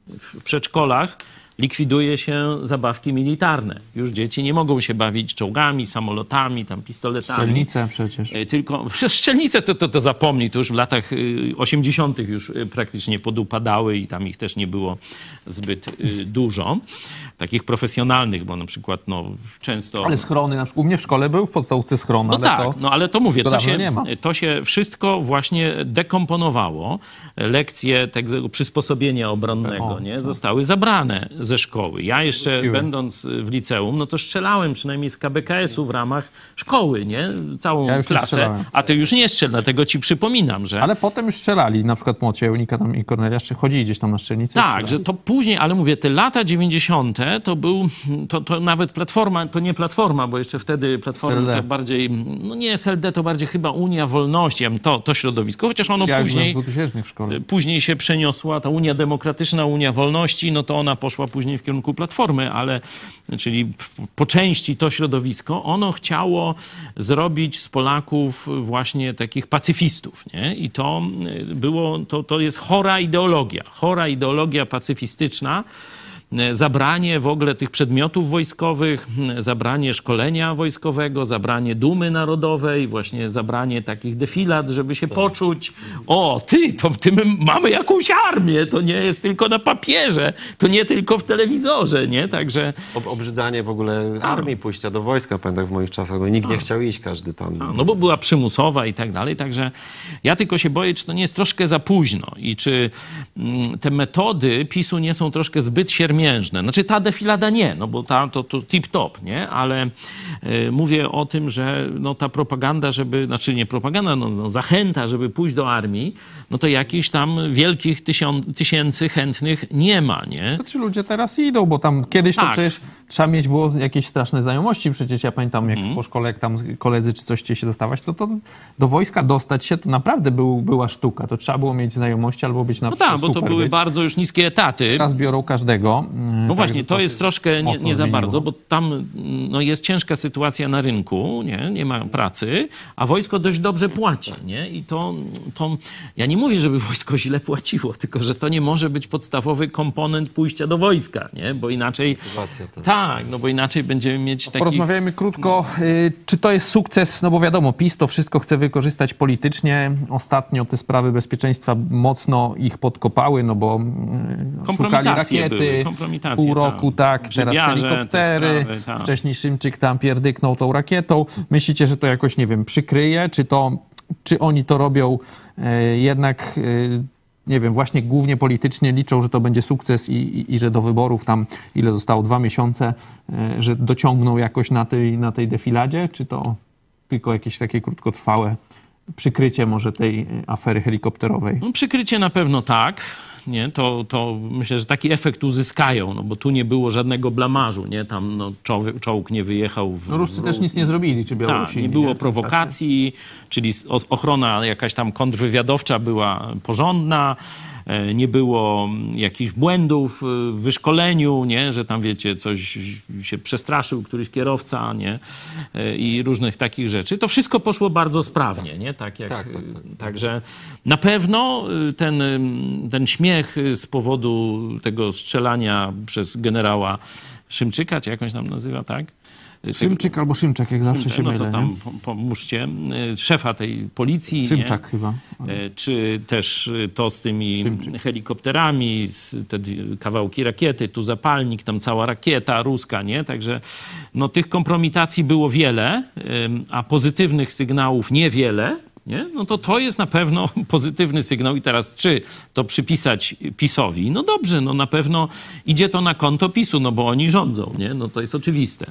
W przedszkolach likwiduje się zabawki militarne. Już dzieci nie mogą się bawić czołgami, samolotami, tam pistoletami. Strzelnice przecież. Tylko strzelnice to, to, to zapomnij, to już w latach osiemdziesiątych już praktycznie podupadały i tam ich też nie było zbyt dużo. Takich profesjonalnych, bo na przykład no, często... Ale schrony, na przykład u mnie w szkole był w podstawówce schron, No ale tak, to, no ale to mówię, to, to się, nie ma. to się wszystko właśnie dekomponowało. Lekcje tego przysposobienia obronnego O, nie, tak. zostały zabrane ze szkoły. Ja jeszcze Wróciły. będąc w liceum, no to strzelałem przynajmniej z K B K S u w ramach szkoły, nie? Całą Ja już nie klasę. strzelałem. A ty już nie strzel, dlatego ci przypominam, że... Ale potem już strzelali, na przykład młodsi Eunika tam i Kornelia, czy chodzili gdzieś tam na strzelnicy? Tak, że to później, ale mówię, te lata dziewięćdziesiąte to był, to, to nawet Platforma, to nie Platforma, bo jeszcze wtedy Platforma S L D. to bardziej, no nie S L D, to bardziej chyba Unia Wolności, ja bym to, to środowisko, chociaż ono Ja już później... byłem w dwutysięcznych w szkole. Później się przeniosła ta Unia Demokratyczna, Unia Wolności, no to ona poszła później w kierunku Platformy, ale czyli po części to środowisko, ono chciało zrobić z Polaków właśnie takich pacyfistów, nie? I to było, to, to jest chora ideologia, chora ideologia pacyfistyczna, zabranie w ogóle tych przedmiotów wojskowych, zabranie szkolenia wojskowego, zabranie dumy narodowej, właśnie zabranie takich defilat, żeby się poczuć, o ty, to ty my mamy jakąś armię, to nie jest tylko na papierze, to nie tylko w telewizorze, nie? Także... Ob- obrzydzanie w ogóle armii, pójścia do wojska, pamiętam w moich czasach, no nikt nie chciał iść, każdy tam... A, no bo była przymusowa i tak dalej, także ja tylko się boję, czy to nie jest troszkę za późno i czy mm, te metody PiSu nie są troszkę zbyt siermiężne. Znaczy ta defilada nie, no bo ta to, to tip-top, nie? Ale y, mówię o tym, że no, ta propaganda, żeby, znaczy nie propaganda, no, no zachęta, żeby pójść do armii, no to jakichś tam wielkich tysią, tysięcy chętnych nie ma, nie? To ci ludzie teraz idą, bo tam kiedyś to Tak. przecież trzeba mieć było jakieś straszne znajomości. Przecież ja pamiętam, jak Mhm. po szkole, jak tam koledzy czy coś chcieli się dostawać, to, to do wojska dostać się to naprawdę był, była sztuka. To trzeba było mieć znajomości albo być na No przykład tak, bo to super były być. bardzo już niskie etaty. Teraz biorą każdego. No właśnie, to jest troszkę nie, nie za zmieniło. bardzo, bo tam no, jest ciężka sytuacja na rynku, nie? Nie ma pracy, a wojsko dość dobrze płaci, nie? I to, to, ja nie mówię, żeby wojsko źle płaciło, tylko że to nie może być podstawowy komponent pójścia do wojska, nie? Bo inaczej... Motywacja to. Tak, no bo inaczej będziemy mieć takich... Porozmawiajmy krótko, y, czy to jest sukces, no bo wiadomo, PiS to wszystko chce wykorzystać politycznie. Ostatnio te sprawy bezpieczeństwa mocno ich podkopały, no bo y, szukali Kompromitacje rakiety, były, kompromitacje, pół roku, tak. tak, teraz Grzybiarze, te helikoptery, sprawy, tak. wcześniej Szymczyk tam pierdyknął tą rakietą. Myślicie, że to jakoś, nie wiem, przykryje, czy to, czy oni to robią y, jednak... Y, nie wiem, właśnie głównie politycznie liczą, że to będzie sukces i, i, i że do wyborów tam, ile zostało, dwa miesiące, e, że dociągną jakoś na tej, na tej defiladzie, czy to tylko jakieś takie krótkotrwałe przykrycie może tej afery helikopterowej? No, przykrycie na pewno tak. Nie, to, to myślę, że taki efekt uzyskają, no bo tu nie było żadnego blamażu, nie? Tam no, czołg, czołg nie wyjechał w... No Ruscy w, też nic nie zrobili, czy Białorusini. Tak, nie było w tym prowokacji, czyli o- ochrona jakaś tam kontrwywiadowcza była porządna, e, nie było jakichś błędów w wyszkoleniu, nie? Że tam wiecie, coś się przestraszył któryś kierowca, nie? E, I różnych takich rzeczy. To wszystko poszło bardzo sprawnie, nie? Tak jak, Tak, tak, tak. Także na pewno y, ten, y, ten śmiech y, z powodu tego strzelania przez generała Szymczyka, czy jakąś tam nazywa, tak? Y, Szymczyk albo Szymczak, jak zawsze się no mylę. to nie? tam po- pomóżcie. Y, Szefa tej policji, Szymczak nie? chyba. E, czy też y, to z tymi Szymczyk. helikopterami, z te d- kawałki rakiety, tu zapalnik, tam cała rakieta ruska, nie? Także no, tych kompromitacji było wiele, ym, a pozytywnych sygnałów niewiele, nie? No to to jest na pewno pozytywny sygnał i teraz czy to przypisać PiS-owi? No dobrze, no na pewno idzie to na konto PiS-u, no bo oni rządzą, nie? No to jest oczywiste.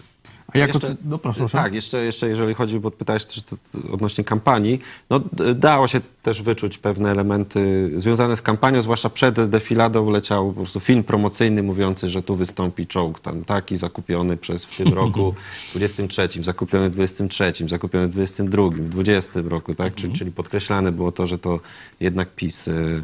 A jako... Jeszcze- No proszę, proszę. Tak, jeszcze, jeszcze jeżeli chodzi, bo pytałeś też to, to odnośnie kampanii, no d- dało się też wyczuć pewne elementy związane z kampanią, zwłaszcza przed defiladą leciał po prostu film promocyjny mówiący, że tu wystąpi czołg tam taki zakupiony przez w tym roku dwudziestym trzecim, zakupiony w dwudziestym trzecim, zakupiony w dwudziestym drugim, w dwudziestym roku, tak? Czyli, czyli podkreślane było to, że to jednak PiS y,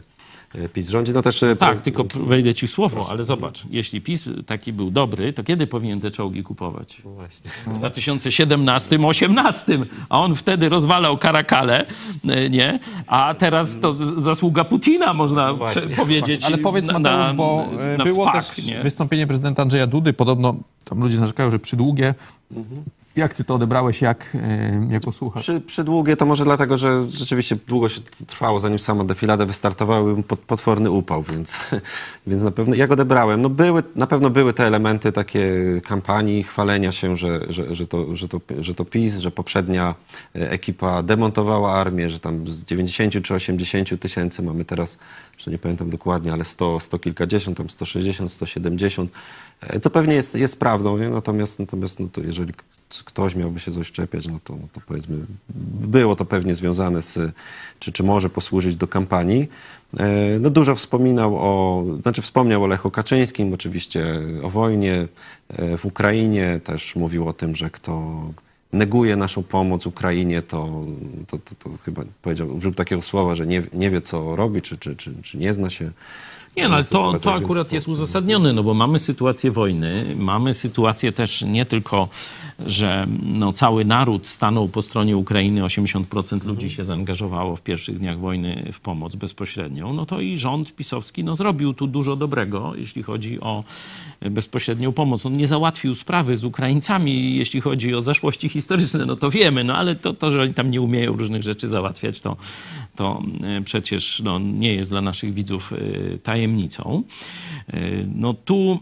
PiS rządzi. No też tak, tylko wejdę ci słowo, ale zobacz, jeśli PiS taki był dobry, to kiedy powinien te czołgi kupować? No właśnie. W dwa tysiące siedemnastym osiemnastym, a on wtedy rozwalał Karakale, nie? A teraz to zasługa Putina, można no powiedzieć. Ale powiedz, Mateusz, bo na było wspak, też nie? wystąpienie prezydenta Andrzeja Dudy, podobno tam ludzie narzekają, że przydługie. Mhm. Jak ty to odebrałeś, jak, jak go słuchasz? Przy, przydługie to może dlatego, że rzeczywiście długo się trwało, zanim sama defilada wystartowała, był pod, potworny upał, więc, więc na pewno jak odebrałem. No były, na pewno były te elementy takie kampanii, chwalenia się, że, że, że, to, że, to, że to PiS, że poprzednia ekipa demontowała armię, że tam z dziewięćdziesięciu czy osiemdziesięciu tysięcy mamy teraz, jeszcze nie pamiętam dokładnie, ale sto, sto kilkadziesiąt, tam sto sześćdziesiąt, sto siedemdziesiąt, co pewnie jest, jest prawdą, nie? Natomiast, natomiast no to jeżeli ktoś miałby się coś czepiać, no to, no to powiedzmy, było to pewnie związane z, czy, czy może posłużyć do kampanii. No dużo wspominał o, znaczy wspomniał o Lechu Kaczyńskim, oczywiście o wojnie w Ukrainie, też mówił o tym, że kto neguje naszą pomoc Ukrainie, to, to, to, to chyba powiedział, użył takiego słowa, że nie, nie wie, co robi, czy, czy, czy, czy nie zna się. Nie, no ale to, to akurat jest uzasadnione, no bo mamy sytuację wojny, mamy sytuację też nie tylko, że no, cały naród stanął po stronie Ukrainy, osiemdziesiąt procent ludzi się zaangażowało w pierwszych dniach wojny w pomoc bezpośrednią, no to i rząd pisowski no, zrobił tu dużo dobrego, jeśli chodzi o bezpośrednią pomoc. On nie załatwił sprawy z Ukraińcami, jeśli chodzi o zaszłości historyczne, no to wiemy, no ale to, to że oni tam nie umieją różnych rzeczy załatwiać, to, to przecież no, nie jest dla naszych widzów tajemnicą. No tu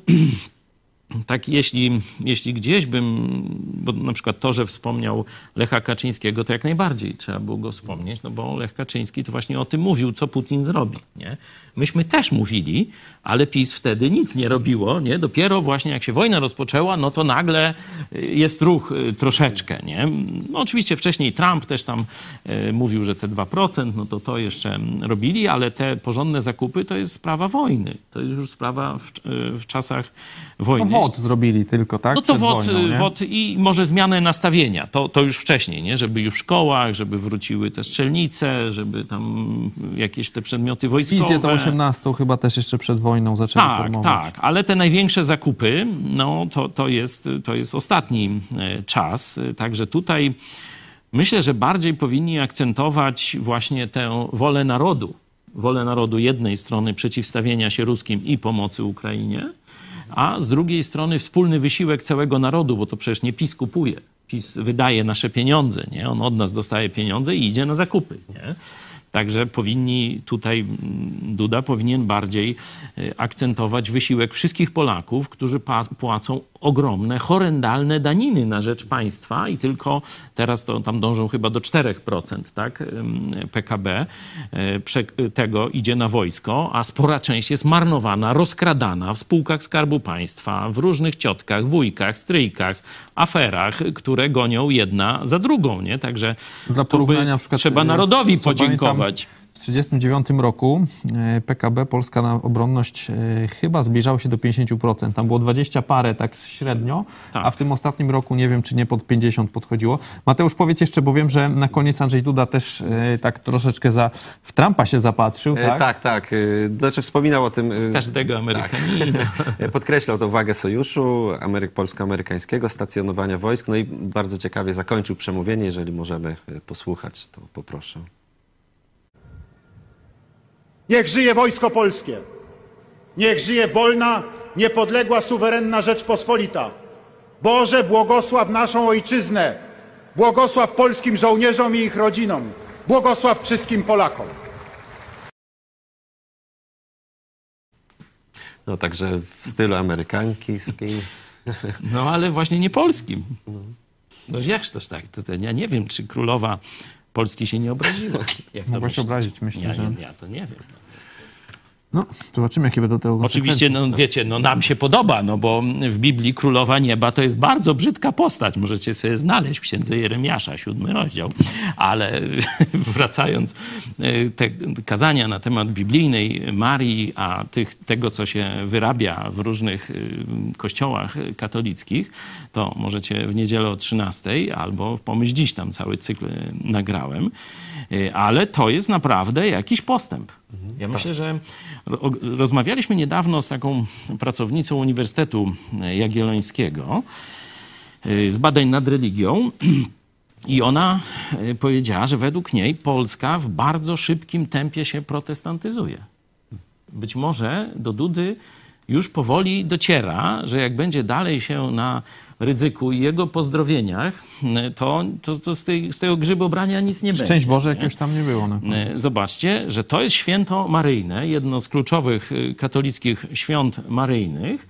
tak jeśli, jeśli gdzieś bym, bo na przykład to, że wspomniał Lecha Kaczyńskiego, to jak najbardziej trzeba było go wspomnieć, no bo Lech Kaczyński to właśnie o tym mówił, co Putin zrobi, nie? Myśmy też mówili, ale PiS wtedy nic nie robiło, nie? Dopiero właśnie jak się wojna rozpoczęła, no to nagle jest ruch troszeczkę, nie? No oczywiście wcześniej Trump też tam e, mówił, że te dwa procent, no to to jeszcze robili, ale te porządne zakupy to jest sprawa wojny. To jest już sprawa w, w czasach wojny. No wod zrobili tylko, tak? No to Przed wod, wojną, wod i może zmianę nastawienia. To, to już wcześniej, nie? Żeby już w szkołach, żeby wróciły te strzelnice, żeby tam jakieś te przedmioty wojskowe. Wizję to osiemnastą chyba też jeszcze przed wojną zaczęli tak, formować. Tak, ale te największe zakupy, no to, to, jest, to jest ostatni czas. Także tutaj myślę, że bardziej powinni akcentować właśnie tę wolę narodu. Wolę narodu jednej strony przeciwstawienia się ruskim i pomocy Ukrainie, a z drugiej strony wspólny wysiłek całego narodu, bo to przecież nie PiS kupuje. PiS wydaje nasze pieniądze, nie? On od nas dostaje pieniądze i idzie na zakupy, nie? Także powinni tutaj, Duda powinien bardziej akcentować wysiłek wszystkich Polaków, którzy płacą ogromne, horrendalne daniny na rzecz państwa i tylko teraz to tam dążą chyba do czterech procent, tak, P K B tego idzie na wojsko, a spora część jest marnowana, rozkradana w spółkach Skarbu Państwa, w różnych ciotkach, wujkach, stryjkach, aferach, które gonią jedna za drugą, nie? Także dla porównania na przykład trzeba narodowi podziękować. W tysiąc dziewięćset trzydziestym dziewiątym roku P K B Polska na obronność chyba zbliżało się do pięćdziesiąt procent. Tam było dwadzieścia parę tak średnio, tak. A w tym ostatnim roku nie wiem, czy nie pod pięćdziesiąt podchodziło. Mateusz, powiedz jeszcze, bo wiem, że na koniec Andrzej Duda też tak troszeczkę za, w Trumpa się zapatrzył. Tak, e, tak. tak. Znaczy wspominał o tym... Każdego Amerykanina. Tak. Podkreślał tą wagę sojuszu Ameryk, polsko-amerykańskiego, stacjonowania wojsk. No i bardzo ciekawie zakończył przemówienie. Jeżeli możemy posłuchać, to poproszę. Niech żyje Wojsko Polskie! Niech żyje wolna, niepodległa, suwerenna Rzeczpospolita! Boże, błogosław naszą Ojczyznę! Błogosław polskim żołnierzom i ich rodzinom! Błogosław wszystkim Polakom! No także w stylu amerykańskim. No ale właśnie nie polskim. No jakż toż tak? To, to ja nie wiem, czy królowa Polski się nie obraziła. Jak to mogła się obrazić, myślę, ja, że... Ja, ja to nie wiem. No, zobaczymy, jakie będą tego Oczywiście, no wiecie, no nam się podoba, no bo w Biblii Królowa Nieba to jest bardzo brzydka postać. Możecie sobie znaleźć w Księdze Jeremiasza, siódmy rozdział. Ale wracając, te kazania na temat biblijnej Marii, a tych, tego, co się wyrabia w różnych kościołach katolickich, to możecie w niedzielę o trzynastej albo w Pomyśl Dziś, tam cały cykl nagrałem. Ale to jest naprawdę jakiś postęp. Ja myślę, że ro- rozmawialiśmy niedawno z taką pracownicą Uniwersytetu Jagiellońskiego y, z badań nad religią i ona y, powiedziała, że według niej Polska w bardzo szybkim tempie się protestantyzuje. Być może do Dudy już powoli dociera, że jak będzie dalej się na Rydzyku i jego pozdrowieniach, to, to, to z, tej, z tego grzybobrania nic nie będzie. Szczęść Boże, jak nie? już tam nie było. No. Zobaczcie, że to jest święto maryjne, jedno z kluczowych katolickich świąt maryjnych,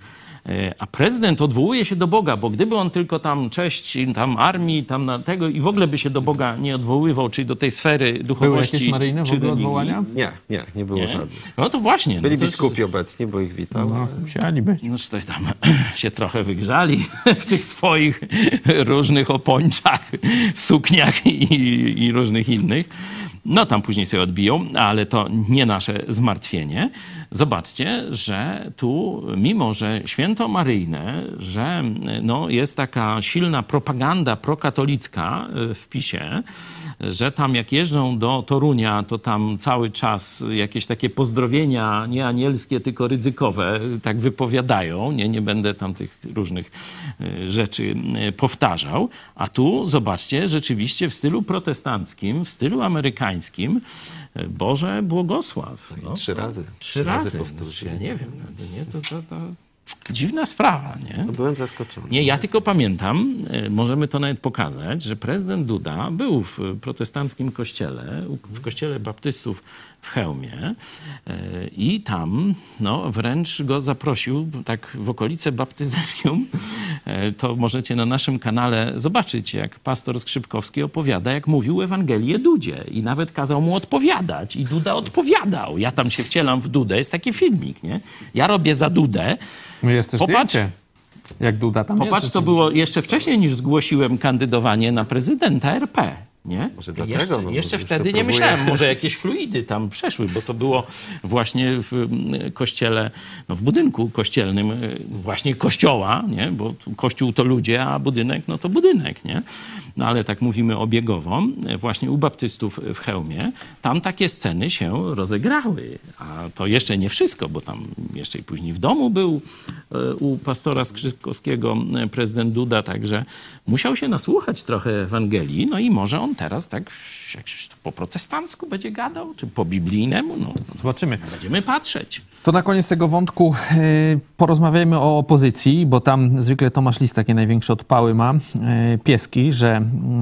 a prezydent odwołuje się do Boga, bo gdyby on tylko tam cześć tam armii, tam na tego i w ogóle by się do Boga nie odwoływał, czyli do tej sfery duchowości. Były jakieś maryjne w czy ogóle religii, odwołania? Nie, nie, nie było nie? żadnych. No to właśnie. Byli no to jest- biskupi obecni, bo ich witał. No, musieli być. No, że coś tam się trochę wygrzali w tych swoich różnych opończach, sukniach i, i różnych innych. No tam później sobie odbiją, ale to nie nasze zmartwienie. Zobaczcie, że tu, mimo że święto maryjne, że no, jest taka silna propaganda prokatolicka w PiSie, że tam jak jeżdżą do Torunia, to tam cały czas jakieś takie pozdrowienia nie anielskie, tylko rydzykowe tak wypowiadają. Nie, nie będę tam tych różnych y, rzeczy y, powtarzał. A tu zobaczcie, rzeczywiście w stylu protestanckim, w stylu amerykańskim, y, Boże błogosław. No, Trzy razy. Trzy razy. powtórzyli. Ja nie wiem, no, nie, to, to, to dziwna sprawa, nie? No, byłem zaskoczony. Nie, ja tylko pamiętam, e, możemy to nawet pokazać, że prezydent Duda był w protestanckim kościele, u- w kościele baptystów w Chełmie e, i tam no, wręcz go zaprosił tak w okolice baptyzerium. E, to możecie na naszym kanale zobaczyć, jak pastor Skrzypkowski opowiada, jak mówił Ewangelię Dudzie i nawet kazał mu odpowiadać i Duda odpowiadał. Ja tam się wcielam w Dudę, jest taki filmik, nie? Ja robię za Dudę. Jest też Popatrz. zdjęcie, jak Duda tam Popatrz, jest. to było jeszcze wcześniej niż zgłosiłem kandydowanie na prezydenta R P. Nie? Może dlatego, jeszcze no bo jeszcze już wtedy to nie próbuje. myślałem, może jakieś fluidy tam przeszły, bo to było właśnie w mm, kościele, no w budynku kościelnym, y, właśnie kościoła, nie? Bo tu kościół to ludzie, a budynek no to budynek, nie? No ale tak mówimy obiegowo, y, właśnie u baptystów w Chełmie, tam takie sceny się rozegrały. A to jeszcze nie wszystko, bo tam jeszcze i później w domu był y, u pastora Skrzypkowskiego y, prezydent Duda, także musiał się nasłuchać trochę Ewangelii, no i może on teraz tak jakś po protestancku będzie gadał, czy po biblijnemu, no Zobaczymy. będziemy patrzeć. To na koniec tego wątku y, porozmawiajmy o opozycji, bo tam zwykle Tomasz Lis takie największe odpały ma, y, pieski, że,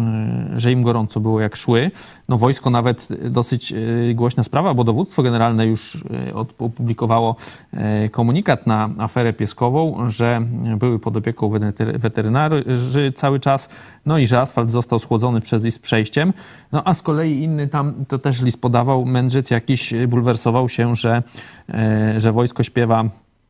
y, że im gorąco było jak szły. No wojsko nawet dosyć y, głośna sprawa, bo dowództwo generalne już y, od- opublikowało y, komunikat na aferę pieskową, że były pod opieką wetery- weterynarzy cały czas, no i że asfalt został schłodzony przez ich z przejściem. No a z kolei inny tam, to też Lis podawał, mędrzec jakiś bulwersował się, że, e, że wojsko śpiewa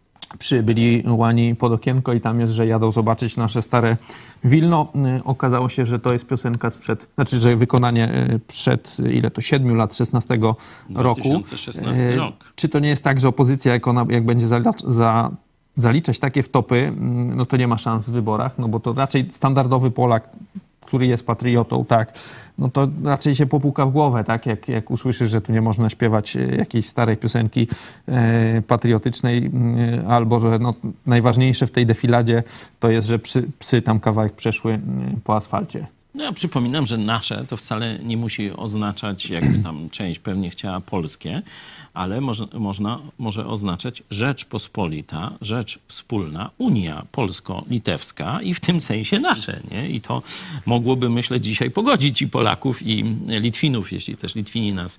Przybyli łani pod okienko i tam jest, że jadą zobaczyć nasze stare Wilno. E, Okazało się, że to jest piosenka sprzed, znaczy, że wykonanie e, przed ile to siedmiu lat, szesnastego roku. dwa tysiące szesnasty E, rok. Czy to nie jest tak, że opozycja, jak, ona, jak będzie zalacz, za, zaliczać takie wtopy, mm, no to nie ma szans w wyborach, no bo to raczej standardowy Polak, który jest patriotą, tak, no to raczej się popuka w głowę, tak, jak, jak usłyszy, że tu nie można śpiewać e, jakiejś starej piosenki e, patriotycznej, e, albo że no, najważniejsze w tej defiladzie to jest, że psy, psy tam kawałek przeszły e, po asfalcie. No ja przypominam, że nasze to wcale nie musi oznaczać, jakby tam część pewnie chciała polskie, ale może, można, może oznaczać Rzeczpospolita, Rzecz Wspólna, Unia Polsko-Litewska i w tym sensie nasze, nie? I to mogłoby, myślę, dzisiaj pogodzić i Polaków, i Litwinów, jeśli też Litwini nas,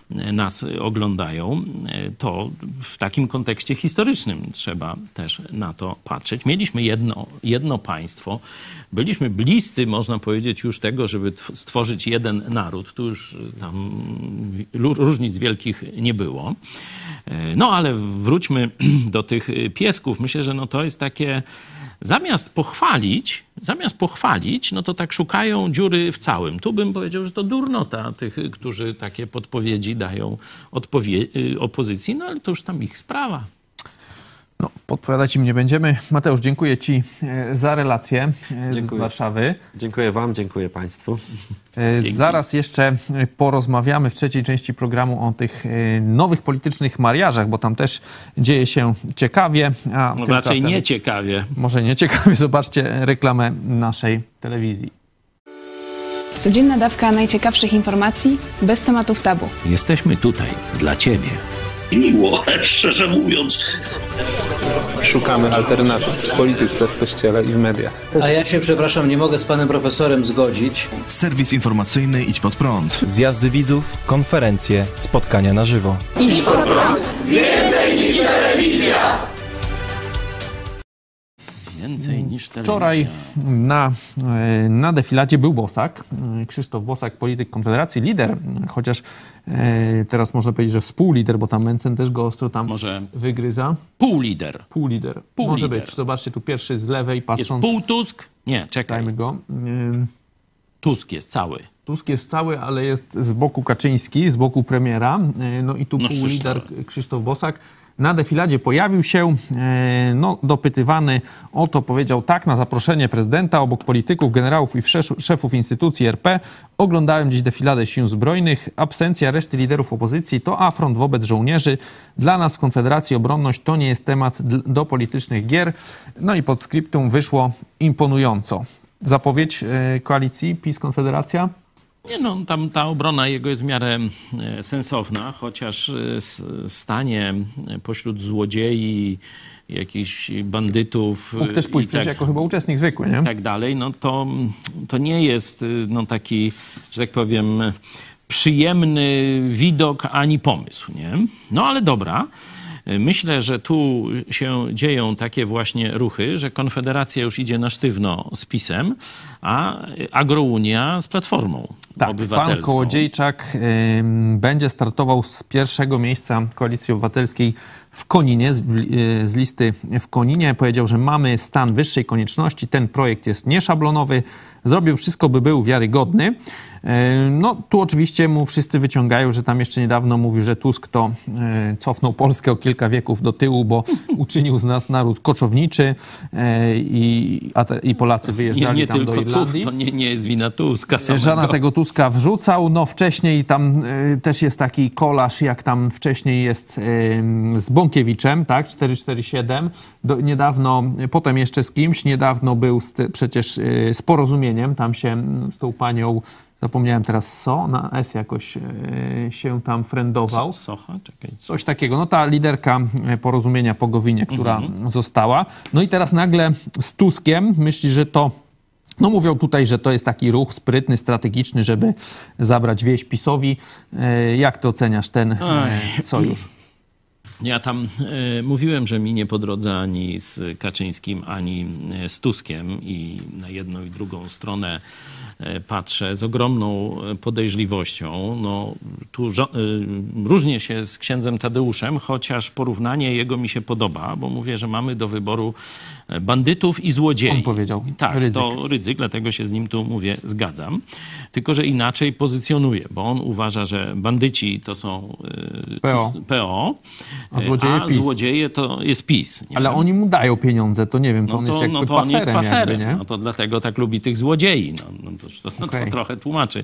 nas oglądają. To w takim kontekście historycznym trzeba też na to patrzeć. Mieliśmy jedno, jedno państwo, byliśmy bliscy, można powiedzieć, już tego, żeby tw- stworzyć jeden naród. Tu już tam lu- różnic wielkich nie było. E, No ale wróćmy do tych piesków. Myślę, że no to jest takie, zamiast pochwalić, zamiast pochwalić, no to tak szukają dziury w całym. Tu bym powiedział, że to durnota tych, którzy takie podpowiedzi dają odpowie- opozycji, no ale to już tam ich sprawa. No, podpowiadać im nie będziemy. Mateusz, dziękuję Ci za relację z Dziękuję. Warszawy. Dziękuję Wam, dziękuję Państwu. Dzięki. Zaraz jeszcze porozmawiamy w trzeciej części programu o tych nowych politycznych mariażach, bo tam też dzieje się ciekawie. A No tymczasem, raczej nie ciekawie. może nie ciekawie, zobaczcie reklamę naszej telewizji. Codzienna dawka najciekawszych informacji bez tematów tabu. Jesteśmy tutaj dla Ciebie. Miło, szczerze mówiąc. Szukamy alternatyw w polityce, w kościele i w mediach. A ja się, przepraszam, nie mogę z panem profesorem zgodzić. Serwis informacyjny Idź Pod Prąd. Zjazdy widzów, konferencje, spotkania na żywo. Idź pod prąd! Więcej niż telewizja! Więcej niż telewizja. Wczoraj na, na defiladzie był Bosak, Krzysztof Bosak, polityk Konfederacji, lider, chociaż teraz można powiedzieć, że współlider, bo tam Mencen też go ostro tam Może wygryza. półlider. Półlider. Pół Może lider. być. Zobaczcie, tu pierwszy z lewej Jest patrząc. pół Tusk? Nie, czekaj. Dajmy go. Tusk jest cały. Tusk jest cały, ale jest z boku Kaczyński, z boku premiera. No i tu No, półlider cóż, Krzysztof Bosak. Na defiladzie pojawił się, no, dopytywany o to powiedział tak, na zaproszenie prezydenta obok polityków, generałów i szefów instytucji R P oglądałem dziś defiladę sił zbrojnych. Absencja reszty liderów opozycji to afront wobec żołnierzy. Dla nas w Konfederacji obronność to nie jest temat do politycznych gier. No i pod skryptum wyszło imponująco. Zapowiedź koalicji PiS-Konfederacja? Nie no, tam ta obrona jego jest w miarę e, sensowna, chociaż e, s- stanie pośród złodziei, jakichś bandytów Mógł też pójść i przecież tak, jako chyba uczestnik zwykły, nie? tak dalej, no to, to nie jest no taki, że tak powiem, przyjemny widok ani pomysł, nie? No ale dobra. Myślę, że tu się dzieją takie właśnie ruchy, że Konfederacja już idzie na sztywno z PiS-em, a Agrounia z Platformą Tak, Obywatelską. pan Kołodziejczak y, będzie startował z pierwszego miejsca Koalicji Obywatelskiej w Koninie, z, y, z listy w Koninie. Powiedział, że mamy stan wyższej konieczności, ten projekt jest nieszablonowy, zrobił wszystko, by był wiarygodny. No tu oczywiście mu wszyscy wyciągają, że tam jeszcze niedawno mówił, że Tusk to e, cofnął Polskę o kilka wieków do tyłu, bo uczynił z nas naród koczowniczy e, i, a te, i Polacy wyjeżdżali nie, nie tam tylko do Irlandii. Tu, to nie, nie jest wina Tuska samego. Żana tego Tuska wrzucał. No wcześniej tam e, też jest taki kolaż, jak tam wcześniej jest e, z Bąkiewiczem, tak, cztery cztery siedem. Do, niedawno, potem jeszcze z kimś, niedawno był z, przecież e, z Porozumieniem, tam się z tą panią, zapomniałem teraz co, na S jakoś e, się tam frendował. Socha? Czekaj. Co? Coś takiego. No ta liderka Porozumienia po Gowinie, która mhm. została. No i teraz nagle z Tuskiem myśli, że to, no mówią tutaj, że to jest taki ruch sprytny, strategiczny, żeby zabrać wieś PiS-owi. E, jak ty oceniasz ten e, sojusz? Ja tam e, mówiłem, że mi nie po drodze ani z Kaczyńskim, ani z Tuskiem i na jedną i drugą stronę e, patrzę z ogromną podejrzliwością. No, tu żo- e, różnię się z księdzem Tadeuszem, chociaż porównanie jego mi się podoba, bo mówię, że mamy do wyboru bandytów i złodziei. On powiedział. Tak, Rydzyk. to Rydzyk, dlatego się z nim tu mówię, zgadzam. Tylko, że inaczej pozycjonuje, bo on uważa, że bandyci to są e, P O. P O, A złodzieje a PiS. złodzieje to jest PiS. Nie? Ale oni mu dają pieniądze, to nie wiem, to no on to, jest jakby no to on jest paserem, paserem. jakby, nie? No to dlatego tak lubi tych złodziei. No, no to, to, Okay. to trochę tłumaczy.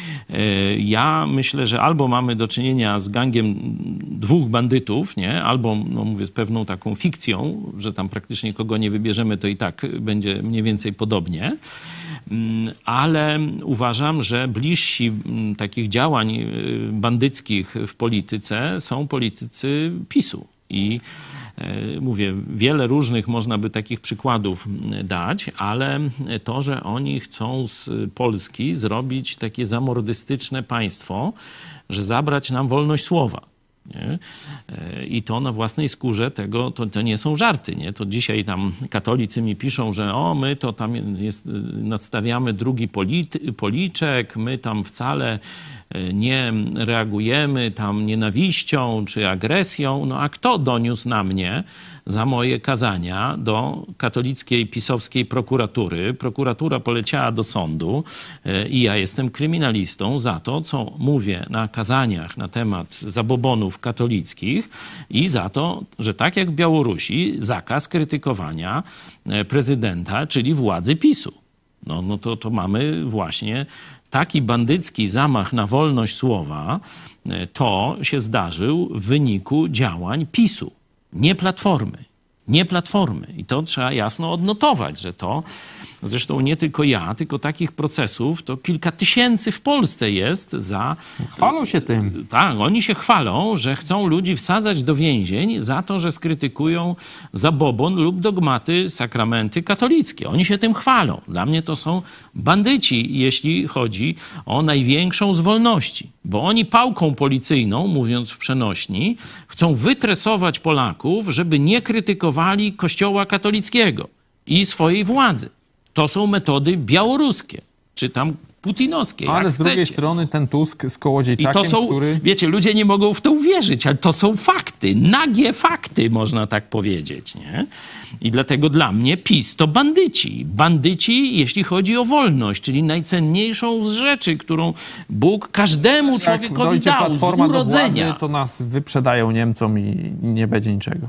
Ja myślę, że albo mamy do czynienia z gangiem dwóch bandytów, nie? Albo, no mówię, z pewną taką fikcją, że tam praktycznie kogo nie wybierzemy, to i tak będzie mniej więcej podobnie. Ale uważam, że bliżsi takich działań bandyckich w polityce są politycy PiS-u. I mówię, wiele różnych można by takich przykładów dać, ale to, że oni chcą z Polski zrobić takie zamordystyczne państwo, że zabrać nam wolność słowa. Nie? I to na własnej skórze tego, to, to nie są żarty. Nie? To dzisiaj tam katolicy mi piszą, że o, my to tam jest, nadstawiamy drugi polity, policzek, my tam wcale nie reagujemy tam nienawiścią czy agresją. No a kto doniósł na mnie za moje kazania do katolickiej pisowskiej prokuratury? Prokuratura poleciała do sądu i ja jestem kryminalistą za to, co mówię na kazaniach na temat zabobonów katolickich i za to, że tak jak w Białorusi, zakaz krytykowania prezydenta, czyli władzy PiSu. No, no to, to mamy właśnie taki bandycki zamach na wolność słowa. To się zdarzył w wyniku działań PiSu, nie Platformy. Nie Platformy. I to trzeba jasno odnotować, że to, zresztą nie tylko ja, tylko takich procesów to kilka tysięcy w Polsce jest za... Chwalą się tym. Tak, oni się chwalą, że chcą ludzi wsadzać do więzień za to, że skrytykują zabobon lub dogmaty, sakramenty katolickie. Oni się tym chwalą. Dla mnie to są bandyci, jeśli chodzi o największą z wolności. Bo oni pałką policyjną, mówiąc w przenośni, chcą wytresować Polaków, żeby nie krytykowali Kościoła katolickiego i swojej władzy. To są metody białoruskie, czy tam putinowskie. Ale jak z drugiej chcecie. strony ten Tusk z Kołodziejczakiem, I to są, który... wiecie, ludzie nie mogą w to uwierzyć, ale to są fakty, nagie fakty, można tak powiedzieć, nie? I dlatego dla mnie PiS to bandyci. Bandyci, jeśli chodzi o wolność, czyli najcenniejszą z rzeczy, którą Bóg każdemu człowiekowi dał z urodzenia. Władzy, to nas wyprzedają Niemcom i nie będzie niczego.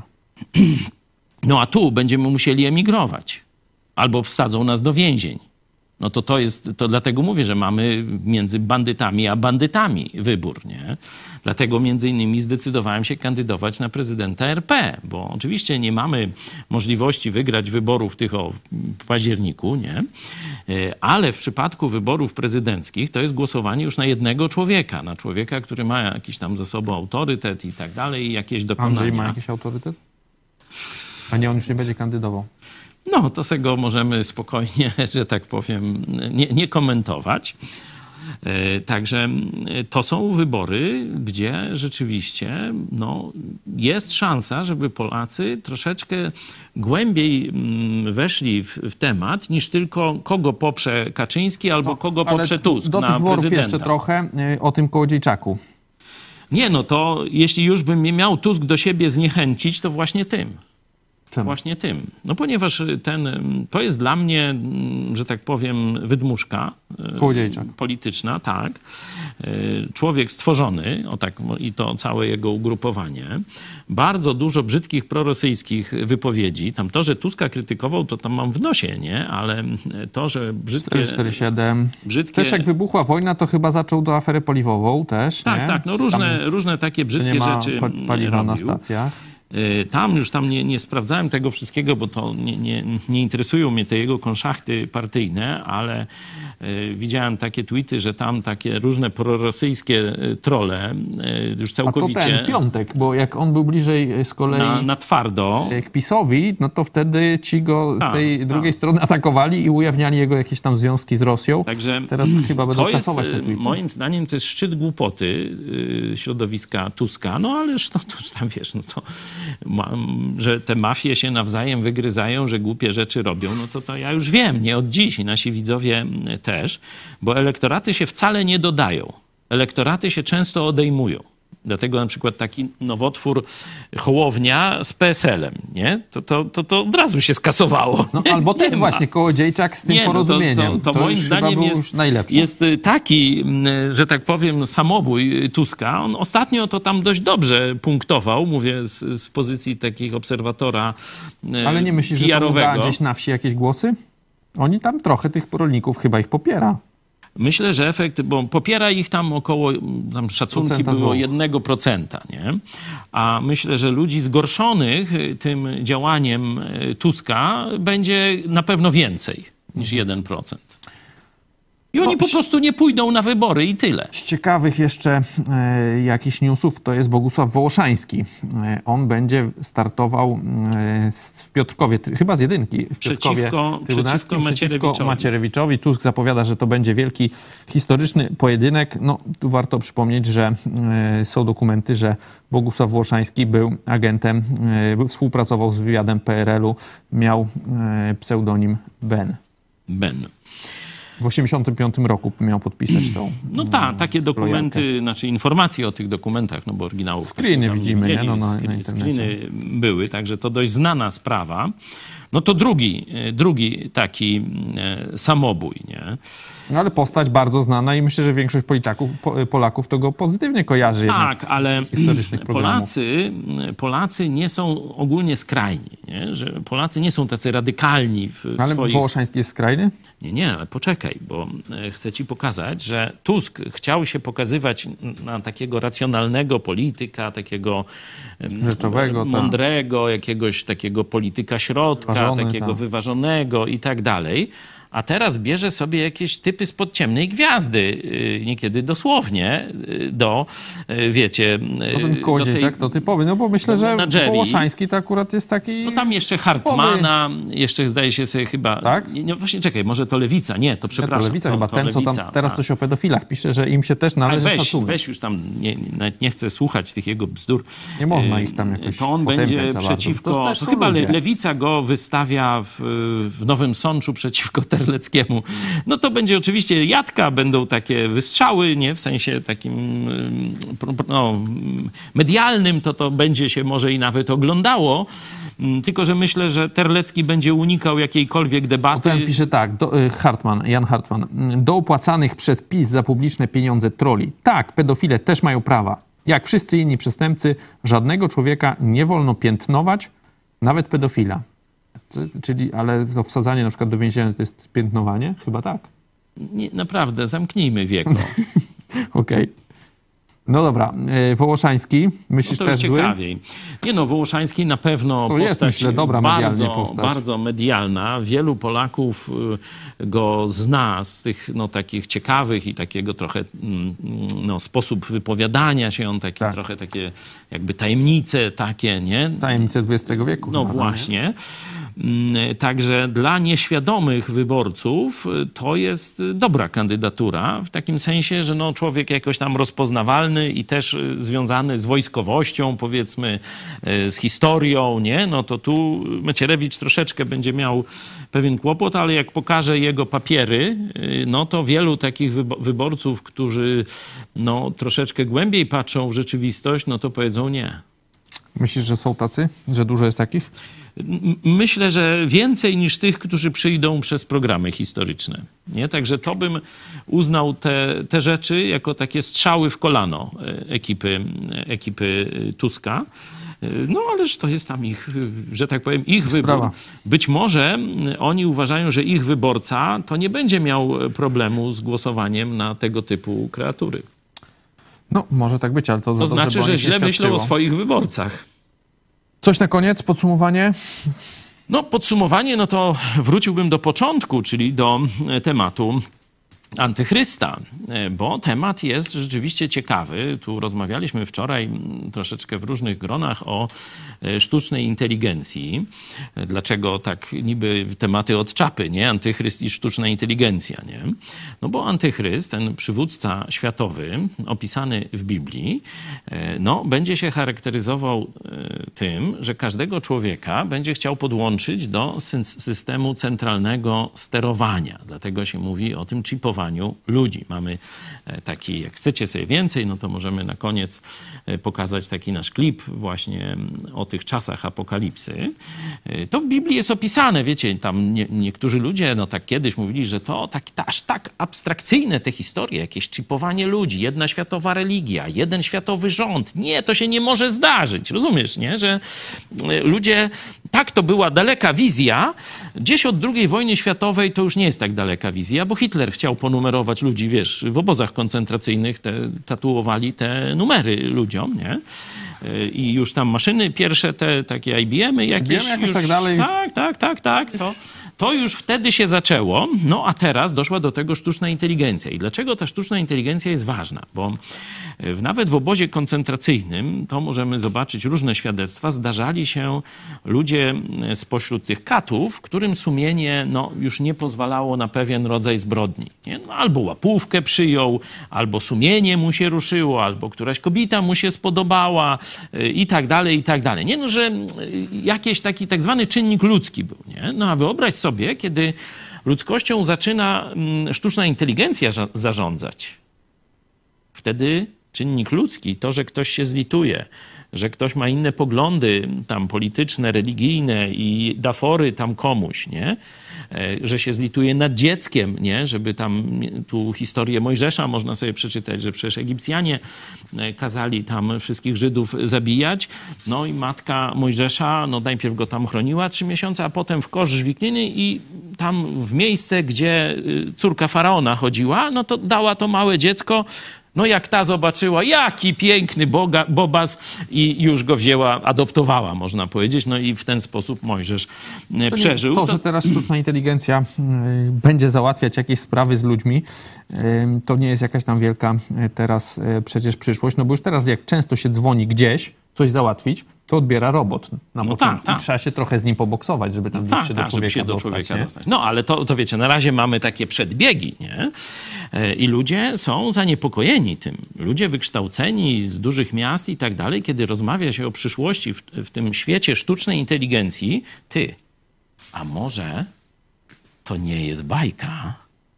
No a tu będziemy musieli emigrować. Albo wsadzą nas do więzień. No to to jest, to dlatego mówię, że mamy między bandytami a bandytami wybór, nie? Dlatego między innymi zdecydowałem się kandydować na prezydenta R P, bo oczywiście nie mamy możliwości wygrać wyborów tych o, w październiku, nie? Ale w przypadku wyborów prezydenckich to jest głosowanie już na jednego człowieka, na człowieka, który ma jakiś tam za sobą autorytet i tak dalej, i jakieś dokonania. Andrzej ma jakiś autorytet? A nie, on już nie będzie kandydował. No, to z tego możemy spokojnie, że tak powiem, nie, nie komentować. Także to są wybory, gdzie rzeczywiście no, jest szansa, żeby Polacy troszeczkę głębiej weszli w, w temat, niż tylko kogo poprze Kaczyński albo no, kogo poprze Tusk do na tych worów prezydenta. jeszcze trochę o tym Kołodziejczaku. Nie, no to jeśli już bym mnie miał Tusk do siebie zniechęcić, to właśnie tym. Czemu? Właśnie tym. No ponieważ ten, to jest dla mnie, że tak powiem, wydmuszka Kołodziejczak. polityczna, tak. Człowiek stworzony, o tak, i to całe jego ugrupowanie. Bardzo dużo brzydkich prorosyjskich wypowiedzi. Tam to, że Tuska krytykował, to tam mam w nosie, nie? Ale to, że brzydkie... cztery cztery siedem. Brzydkie... Też jak wybuchła wojna, to chyba zaczął do aferę paliwową też, Tak, nie? tak. No różne, tam, różne takie brzydkie nie ma rzeczy paliwa robił. na stacjach. Tam już tam nie, nie sprawdzałem tego wszystkiego, bo to nie, nie, nie interesują mnie te jego konszachty partyjne, ale y, widziałem takie tweety, że tam takie różne prorosyjskie trolle y, już całkowicie... A to ten Piątek, bo jak on był bliżej z kolei... Na, na twardo. Jak PiS-owi, no to wtedy ci go z tak, tej tak. drugiej strony atakowali i ujawniali jego jakieś tam związki z Rosją. Także teraz chyba będą to jest, kasować te tweety. moim zdaniem to jest szczyt głupoty y, środowiska Tuska, no ależ no, to tam wiesz, no to... Ma, że te mafie się nawzajem wygryzają, że głupie rzeczy robią, no to, to ja już wiem, nie od dziś i nasi widzowie też, bo elektoraty się wcale nie dodają. Elektoraty się często odejmują. Dlatego na przykład taki nowotwór Hołownia z P S L-em, nie? To, to, to, to od razu się skasowało. No, albo ten właśnie Kołodziejczak z tym nie, porozumieniem. No to, to, to, to moim zdaniem jest, jest taki, że tak powiem, samobój Tuska. On ostatnio to tam dość dobrze punktował, mówię z, z pozycji takiego obserwatora Ale nie myślisz, że to da gdzieś na wsi jakieś głosy? Oni tam trochę tych rolników chyba ich popiera. Myślę, że efekt, bo popiera ich tam około, tam szacunki Procenta było dwóch. jednego procenta, nie? A myślę, że ludzi zgorszonych tym działaniem Tuska będzie na pewno więcej niż jeden procent. I oni No, po prostu nie pójdą na wybory i tyle. Z ciekawych jeszcze e, jakichś newsów to jest Bogusław Wołoszański. E, on będzie startował e, w Piotrkowie, chyba z jedynki. W Piotrkowie Przeciwko, przeciwko Macierewiczowi. Macierewiczowi. Tusk zapowiada, że to będzie wielki historyczny pojedynek. No, tu warto przypomnieć, że e, są dokumenty, że Bogusław Wołoszański był agentem, e, współpracował z wywiadem P R L u, miał e, pseudonim Ben. Ben. W osiemdziesiątym piątym roku miał podpisać tą No tak, takie dokumenty, lojalkę. znaczy informacje o tych dokumentach, no bo oryginałów... Screeny widzimy, nie? No, na, na screeny, internecie. screeny były, także to dość znana sprawa. No to drugi, drugi taki samobój, nie? No ale postać bardzo znana i myślę, że większość Polaków, Polaków to go pozytywnie kojarzy. Tak, ale historycznych Polacy, Polacy nie są ogólnie skrajni, nie? Że Polacy nie są tacy radykalni w ale swoich... Wołoszański jest skrajny? Nie, nie, ale poczekaj, bo chcę ci pokazać, że Tusk chciał się pokazywać na takiego racjonalnego polityka, takiego rzeczowego, mądrego, ta. jakiegoś takiego polityka środka, Ważony, takiego ta. wyważonego i tak dalej. A teraz bierze sobie jakieś typy spod ciemnej gwiazdy, niekiedy dosłownie, do, wiecie... No ten Kołodziejczak tej... to typowy, no bo myślę, że Wołoszański to akurat jest taki... No tam jeszcze Hartmana, jeszcze zdaje się sobie chyba... Tak? No właśnie, czekaj, może to Lewica, nie, to przepraszam. To Lewica to, chyba, to ten lewica, co tam teraz tak. coś o pedofilach pisze, że im się też należy weź, szacunek. Weź już tam, nie, nawet nie chcę słuchać tych jego bzdur. Nie można ich tam jakoś To on będzie przeciwko... To, to chyba ludzie. Lewica go wystawia w, w Nowym Sączu przeciwko Terleckiemu. No to będzie oczywiście jadka, będą takie wystrzały, nie? W sensie takim no, medialnym, to to będzie się może i nawet oglądało. Tylko że myślę, że Terlecki będzie unikał jakiejkolwiek debaty. Ten pisze tak, do, Hartman, Jan Hartman. Do opłacanych przez PiS za publiczne pieniądze troli. Tak, pedofile też mają prawa. Jak wszyscy inni przestępcy, żadnego człowieka nie wolno piętnować, nawet pedofila. Czyli, ale to wsadzanie na przykład do więzienia to jest piętnowanie? Chyba tak. Nie, naprawdę, zamknijmy wieko. Okej. Okay. No dobra, Wołoszański, myślisz no to też już ciekawiej. zły? Nie no, Wołoszański na pewno to postać jest, myślę, dobra bardzo, postać. bardzo medialna. Wielu Polaków go zna z tych no, takich ciekawych i takiego trochę no, sposób wypowiadania się, on taki tak. trochę takie jakby tajemnice takie, nie? Tajemnice dwudziestego wieku. No chyba, właśnie. Nie? Także dla nieświadomych wyborców to jest dobra kandydatura, w takim sensie, że no człowiek jakoś tam rozpoznawalny i też związany z wojskowością, powiedzmy, z historią, nie? No to tu Macierewicz troszeczkę będzie miał pewien kłopot, ale jak pokaże jego papiery, no to wielu takich wyborców, którzy no troszeczkę głębiej patrzą w rzeczywistość, no to powiedzą nie. Myślisz, że są tacy? Że dużo jest takich? Myślę, że więcej niż tych, którzy przyjdą przez programy historyczne. Nie? Także to bym uznał te, te rzeczy jako takie strzały w kolano ekipy, ekipy Tuska. No ależ to jest tam ich, że tak powiem, ich Sprawa. wybór. Być może oni uważają, że ich wyborca to nie będzie miał problemu z głosowaniem na tego typu kreatury. No, może tak być, ale to, to za dobrze, znaczy, że źle myślą o swoich wyborcach. Coś na koniec, podsumowanie? No, podsumowanie, no to wróciłbym do początku, czyli do tematu Antychrysta, bo temat jest rzeczywiście ciekawy. Tu rozmawialiśmy wczoraj troszeczkę w różnych gronach o sztucznej inteligencji. Dlaczego tak niby tematy od czapy, nie? Antychryst i sztuczna inteligencja, nie? No bo Antychryst, ten przywódca światowy opisany w Biblii, no będzie się charakteryzował tym, że każdego człowieka będzie chciał podłączyć do systemu centralnego sterowania. Dlatego się mówi o tym chipowaniu ludzi. Mamy taki, jak chcecie sobie więcej, no to możemy na koniec pokazać taki nasz klip właśnie o tych czasach apokalipsy. To w Biblii jest opisane, wiecie, tam nie, niektórzy ludzie, no tak kiedyś mówili, że to tak, to aż tak abstrakcyjne te historie, jakieś chipowanie ludzi, jedna światowa religia, jeden światowy rząd. Nie, to się nie może zdarzyć, rozumiesz, nie? Że ludzie, tak to była daleka wizja, gdzieś od drugiej wojny światowej to już nie jest tak daleka wizja, bo Hitler chciał ponumerować ludzi, wiesz, w obozach koncentracyjnych te, tatuowali te numery ludziom, nie? I już tam maszyny pierwsze, te takie I B M y jakieś. I B M jakoś już, tak dalej. Tak, tak, tak, tak. To, to już wtedy się zaczęło. No a teraz doszła do tego sztuczna inteligencja. I dlaczego ta sztuczna inteligencja jest ważna? Bo w, nawet w obozie koncentracyjnym, to możemy zobaczyć różne świadectwa, zdarzali się ludzie spośród tych katów, którym sumienie no, już nie pozwalało na pewien rodzaj zbrodni. Nie? No, albo łapówkę przyjął, albo sumienie mu się ruszyło, albo któraś kobieta mu się spodobała i tak dalej, i tak dalej. Nie no, że jakiś taki tak zwany czynnik ludzki był. Nie? No a wyobraź sobie, sobie, kiedy ludzkością zaczyna sztuczna inteligencja zarządzać. Wtedy czynnik ludzki, to, że ktoś się zlituje, że ktoś ma inne poglądy tam polityczne, religijne i da fory tam komuś, nie? Że się zlituje nad dzieckiem, nie? Żeby tam tu historię Mojżesza można sobie przeczytać, że przecież Egipcjanie kazali tam wszystkich Żydów zabijać. No i matka Mojżesza, no najpierw go tam chroniła trzy miesiące, a potem w kosz żwikniny i tam w miejsce, gdzie córka Faraona chodziła, no to dała to małe dziecko. No jak ta zobaczyła, jaki piękny boga, bobas i już go wzięła, adoptowała, można powiedzieć. No i w ten sposób Mojżesz to przeżył. Nie, to, że teraz sztuczna inteligencja y, będzie załatwiać jakieś sprawy z ludźmi, y, to nie jest jakaś tam wielka y, teraz y, przecież przyszłość. No bo już teraz jak często się dzwoni gdzieś, coś załatwić, to odbiera robot na no początku. tak, tak. Trzeba się trochę z nim poboksować, żeby tam No gdzieś tak, się tak, do człowieka, żeby się do dostać, człowieka nie? dostać. No ale to, to wiecie, na razie mamy takie przedbiegi, nie? I ludzie są zaniepokojeni tym. Ludzie wykształceni z dużych miast i tak dalej, kiedy rozmawia się o przyszłości w, w tym świecie sztucznej inteligencji, ty, a może to nie jest bajka?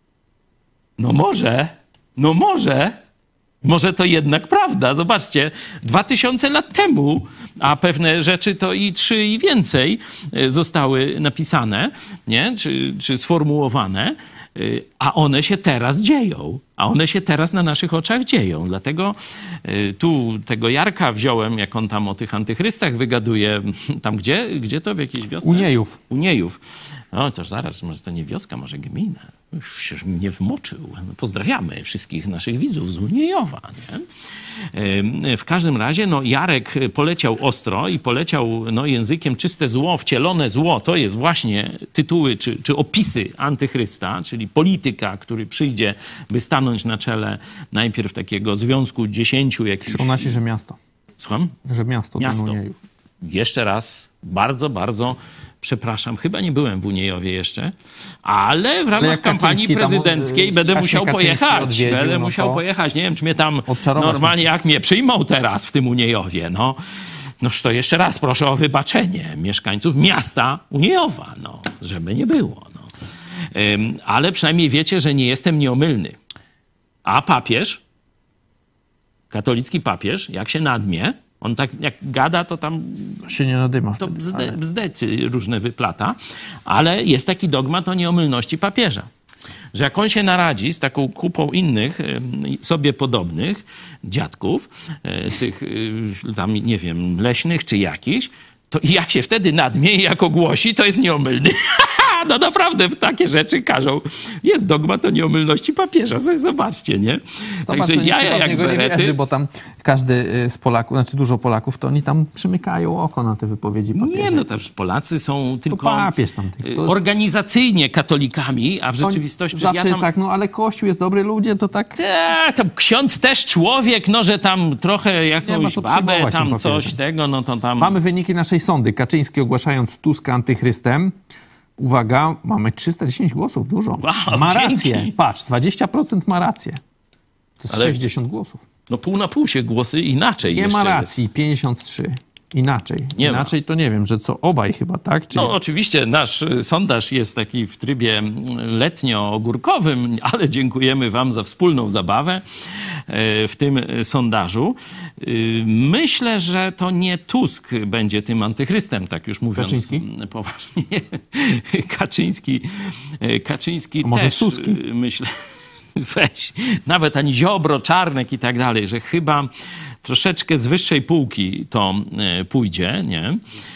No może, no może... Może to jednak prawda. Zobaczcie, dwa tysiące lat temu, a pewne rzeczy to i trzy i więcej zostały napisane, nie? Czy, czy sformułowane, a one się teraz dzieją. A one się teraz na naszych oczach dzieją. Dlatego tu tego Jarka wziąłem, jak on tam o tych antychrystach wygaduje. Tam gdzie? Gdzie to? W jakiejś wiosce? Uniejów. Uniejów. No to zaraz, może to nie wioska, może gmina. Już się mnie wmoczył. Pozdrawiamy wszystkich naszych widzów z Uniejowa. Nie? W każdym razie no, Jarek poleciał ostro i poleciał no, językiem czyste zło, wcielone zło. To jest właśnie tytuły czy, czy opisy antychrysta, czyli polityka, który przyjdzie, by stanąć na czele najpierw takiego związku dziesięciu jakichś... Piszą nasi, że miasto. Słucham? Że miasto. Miasto. Uniejów. Jeszcze raz, bardzo, bardzo... Przepraszam, chyba nie byłem w Uniejowie jeszcze, ale w ramach kampanii prezydenckiej tam, będę musiał pojechać. Będę no musiał pojechać. Nie wiem, czy mnie tam normalnie jak mnie przyjmą teraz w tym Uniejowie. No, noż to jeszcze raz proszę o wybaczenie mieszkańców miasta Uniejowa, no, żeby nie było. No. Um, ale przynajmniej wiecie, że nie jestem nieomylny. A papież, katolicki papież, jak się nadmie, on tak jak gada, to tam się nie nadyma. To wtedy, bzde, ale... bzdecy różne wyplata, ale jest taki dogmat o nieomylności papieża. Że jak on się naradzi z taką kupą innych sobie podobnych dziadków, tych tam nie wiem, leśnych czy jakichś, to jak się wtedy nadmie i jak ogłosi, to jest nieomylny. No naprawdę w takie rzeczy każą. Jest dogmat o nieomylności papieża. Zobaczcie, nie? Zobacz, Także jaja jak berety. Nie wierzy, bo tam każdy z Polaków, znaczy dużo Polaków, to oni tam przymykają oko na te wypowiedzi papieża. Nie, no tam Polacy są tylko papież tam, to jest... organizacyjnie katolikami, a w rzeczywistości... Zawsze ja tam... jest tak, no ale Kościół jest dobry, ludzie to tak... Te, tam ksiądz też człowiek, no że tam trochę jakąś babę, tam coś tego, no to tam... Mamy wyniki naszej sondy. Kaczyński ogłaszając Tuska antychrystem. Uwaga, mamy trzysta dziesięć głosów, dużo. Wow, ma dzięki. rację. Patrz, dwadzieścia procent ma rację. To jest Ale sześćdziesiąt głosów. No pół na pół się głosy inaczej Nie jeszcze ma racji, jest. pięćdziesiąt trzy. Inaczej. Nie Inaczej ma. to nie wiem, że co obaj chyba, tak? Czy... No oczywiście nasz sondaż jest taki w trybie letnio-ogórkowym, ale dziękujemy wam za wspólną zabawę w tym sondażu. Myślę, że to nie Tusk będzie tym antychrystem, tak już mówiąc Kaczyński? poważnie. Kaczyński, Kaczyński A może też, Suski? myślę, weź, nawet ani Ziobro, Czarnek i tak dalej, że chyba troszeczkę z wyższej półki to pójdzie, nie?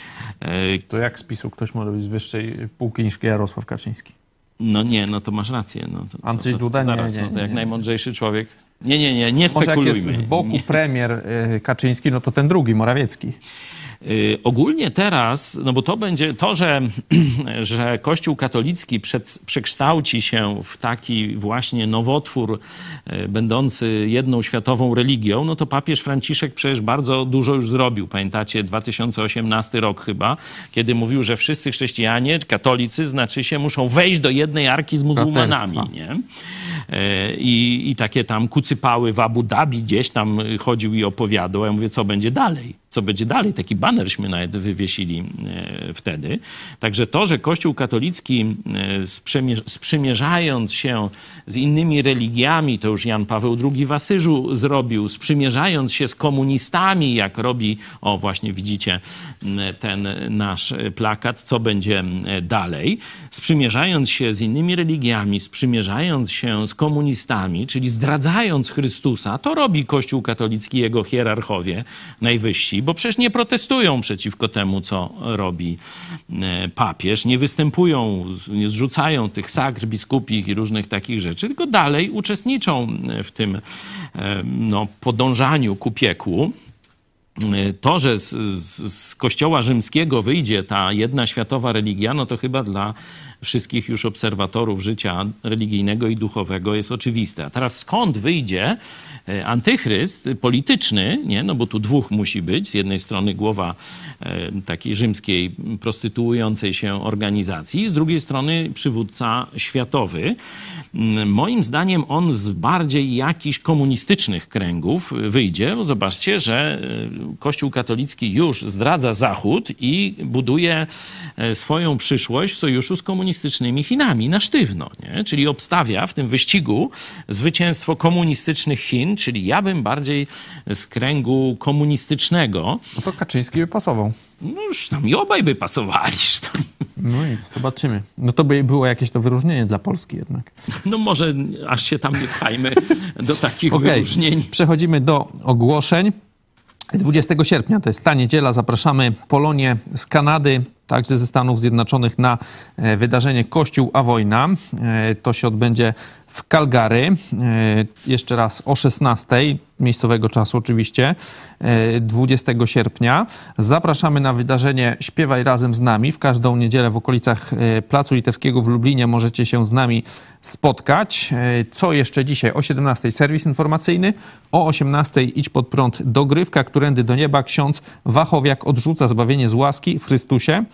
To jak z PiSu ktoś może być z wyższej półki niż Jarosław Kaczyński? No nie, no to masz rację. No to, Andrzej to, to, Duda? to zaraz, nie, nie, no to jak nie. najmądrzejszy człowiek. Nie, nie, nie, nie Może jak spekulujmy. jest z boku nie. premier y, Kaczyński, no to ten drugi, Morawiecki. Yy, ogólnie teraz, no bo to będzie to, że, że Kościół katolicki przed, przekształci się w taki właśnie nowotwór yy, będący jedną światową religią, no to papież Franciszek przecież bardzo dużo już zrobił. Pamiętacie dwa tysiące osiemnasty rok chyba, kiedy mówił, że wszyscy chrześcijanie, katolicy, znaczy się, muszą wejść do jednej arki z muzułmanami, nie? i, i takie tam kucypały w Abu Dhabi gdzieś tam chodził i opowiadał. Ja mówię, co będzie dalej? Co będzie dalej? Taki banerśmy nawet wywiesili wtedy. Także to, że Kościół katolicki sprzymierzając się z innymi religiami, to już Jan Paweł drugi w Asyżu zrobił, sprzymierzając się z komunistami, jak robi, o właśnie widzicie ten nasz plakat, co będzie dalej, sprzymierzając się z innymi religiami, sprzymierzając się z komunistami, czyli zdradzając Chrystusa, to robi Kościół katolicki, jego hierarchowie najwyżsi, bo przecież nie protestują przeciwko temu, co robi papież, nie występują, nie zrzucają tych sakr biskupich i różnych takich rzeczy, tylko dalej uczestniczą w tym no, podążaniu ku piekłu. To, że z, z, z Kościoła rzymskiego wyjdzie ta jedna światowa religia, no to chyba dla wszystkich już obserwatorów życia religijnego i duchowego jest oczywiste. A teraz skąd wyjdzie antychryst polityczny, nie? No bo tu dwóch musi być. Z jednej strony głowa e, takiej rzymskiej prostytuującej się organizacji, z drugiej strony przywódca światowy. Moim zdaniem on z bardziej jakichś komunistycznych kręgów wyjdzie. Bo zobaczcie, że Kościół katolicki już zdradza Zachód i buduje swoją przyszłość w sojuszu z komunistycznymi Chinami na sztywno, nie? Czyli obstawia w tym wyścigu zwycięstwo komunistycznych Chin, czyli ja bym bardziej z kręgu komunistycznego. No to Kaczyński by pasował. No już tam i obaj by pasowali. Tam. No nic, zobaczymy. No to by było jakieś to wyróżnienie dla Polski jednak. No może aż się tam nie pchajmy do takich okay. wyróżnień. Przechodzimy do ogłoszeń. dwudziestego sierpnia, to jest ta niedziela, zapraszamy Polonię z Kanady, także ze Stanów Zjednoczonych na wydarzenie Kościół a wojna. To się odbędzie w Calgary, jeszcze raz o szesnastej, miejscowego czasu oczywiście, dwudziestego sierpnia. Zapraszamy na wydarzenie Śpiewaj razem z nami. W każdą niedzielę w okolicach Placu Litewskiego w Lublinie możecie się z nami spotkać. Co jeszcze dzisiaj? O siedemnastej serwis informacyjny, o osiemnastej Idź pod prąd dogrywka, którędy do nieba ksiądz Wachowiak odrzuca zbawienie z łaski w Chrystusie.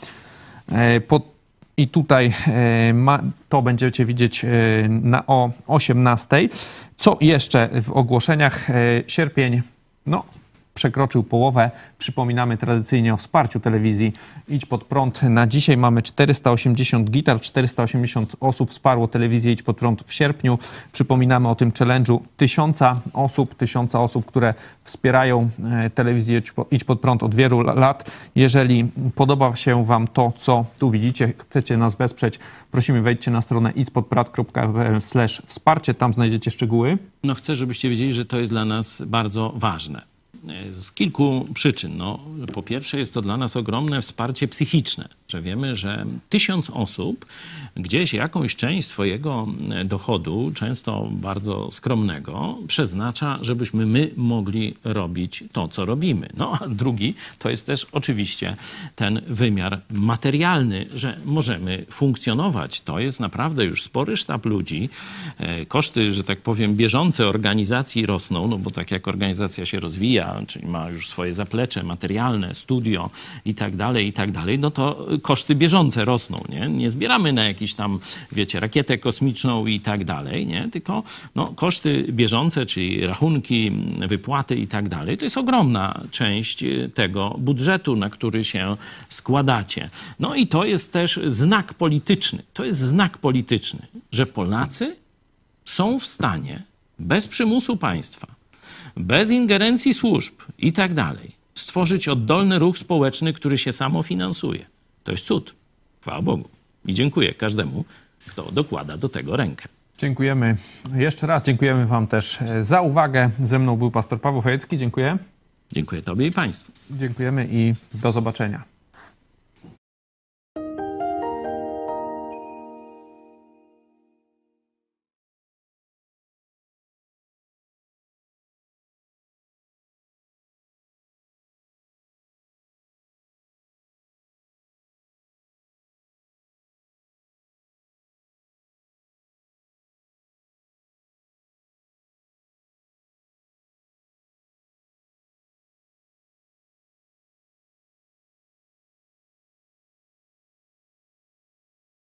Po I tutaj ma, to będziecie widzieć na, o osiemnastej. Co jeszcze w ogłoszeniach? Sierpień, no, przekroczył połowę. Przypominamy tradycyjnie o wsparciu telewizji Idź pod prąd. Na dzisiaj mamy czterysta osiemdziesiąt gitar, czterysta osiemdziesiąt osób wsparło telewizję Idź pod prąd w sierpniu. Przypominamy o tym challenge'u tysiąca osób, tysiąca osób, które wspierają telewizję Idź pod prąd od wielu lat. Jeżeli podoba się wam to, co tu widzicie, chcecie nas wesprzeć, prosimy, wejdźcie na stronę idźpodprad kropka p l slash wsparcie, tam znajdziecie szczegóły. No chcę, żebyście wiedzieli, że to jest dla nas bardzo ważne. Z kilku przyczyn. No, po pierwsze jest to dla nas ogromne wsparcie psychiczne, że wiemy, że tysiąc osób gdzieś jakąś część swojego dochodu, często bardzo skromnego, przeznacza, żebyśmy my mogli robić to, co robimy. No a drugi to jest też oczywiście ten wymiar materialny, że możemy funkcjonować. To jest naprawdę już spory sztab ludzi. Koszty, że tak powiem, bieżące organizacji rosną, no bo tak jak organizacja się rozwija, czyli ma już swoje zaplecze materialne, studio i tak dalej, i tak dalej, no to koszty bieżące rosną, nie? Nie zbieramy na jakiś tam, wiecie, rakietę kosmiczną i tak dalej, nie? Tylko no, koszty bieżące, czyli rachunki, wypłaty i tak dalej, to jest ogromna część tego budżetu, na który się składacie. No i to jest też znak polityczny. To jest znak polityczny, że Polacy są w stanie bez przymusu państwa, bez ingerencji służb i tak dalej, stworzyć oddolny ruch społeczny, który się samofinansuje. To jest cud. Chwała Bogu. I dziękuję każdemu, kto dokłada do tego rękę. Dziękujemy jeszcze raz. Dziękujemy wam też za uwagę. Ze mną był pastor Paweł Chojecki. Dziękuję. Dziękuję tobie i państwu. Dziękujemy i do zobaczenia.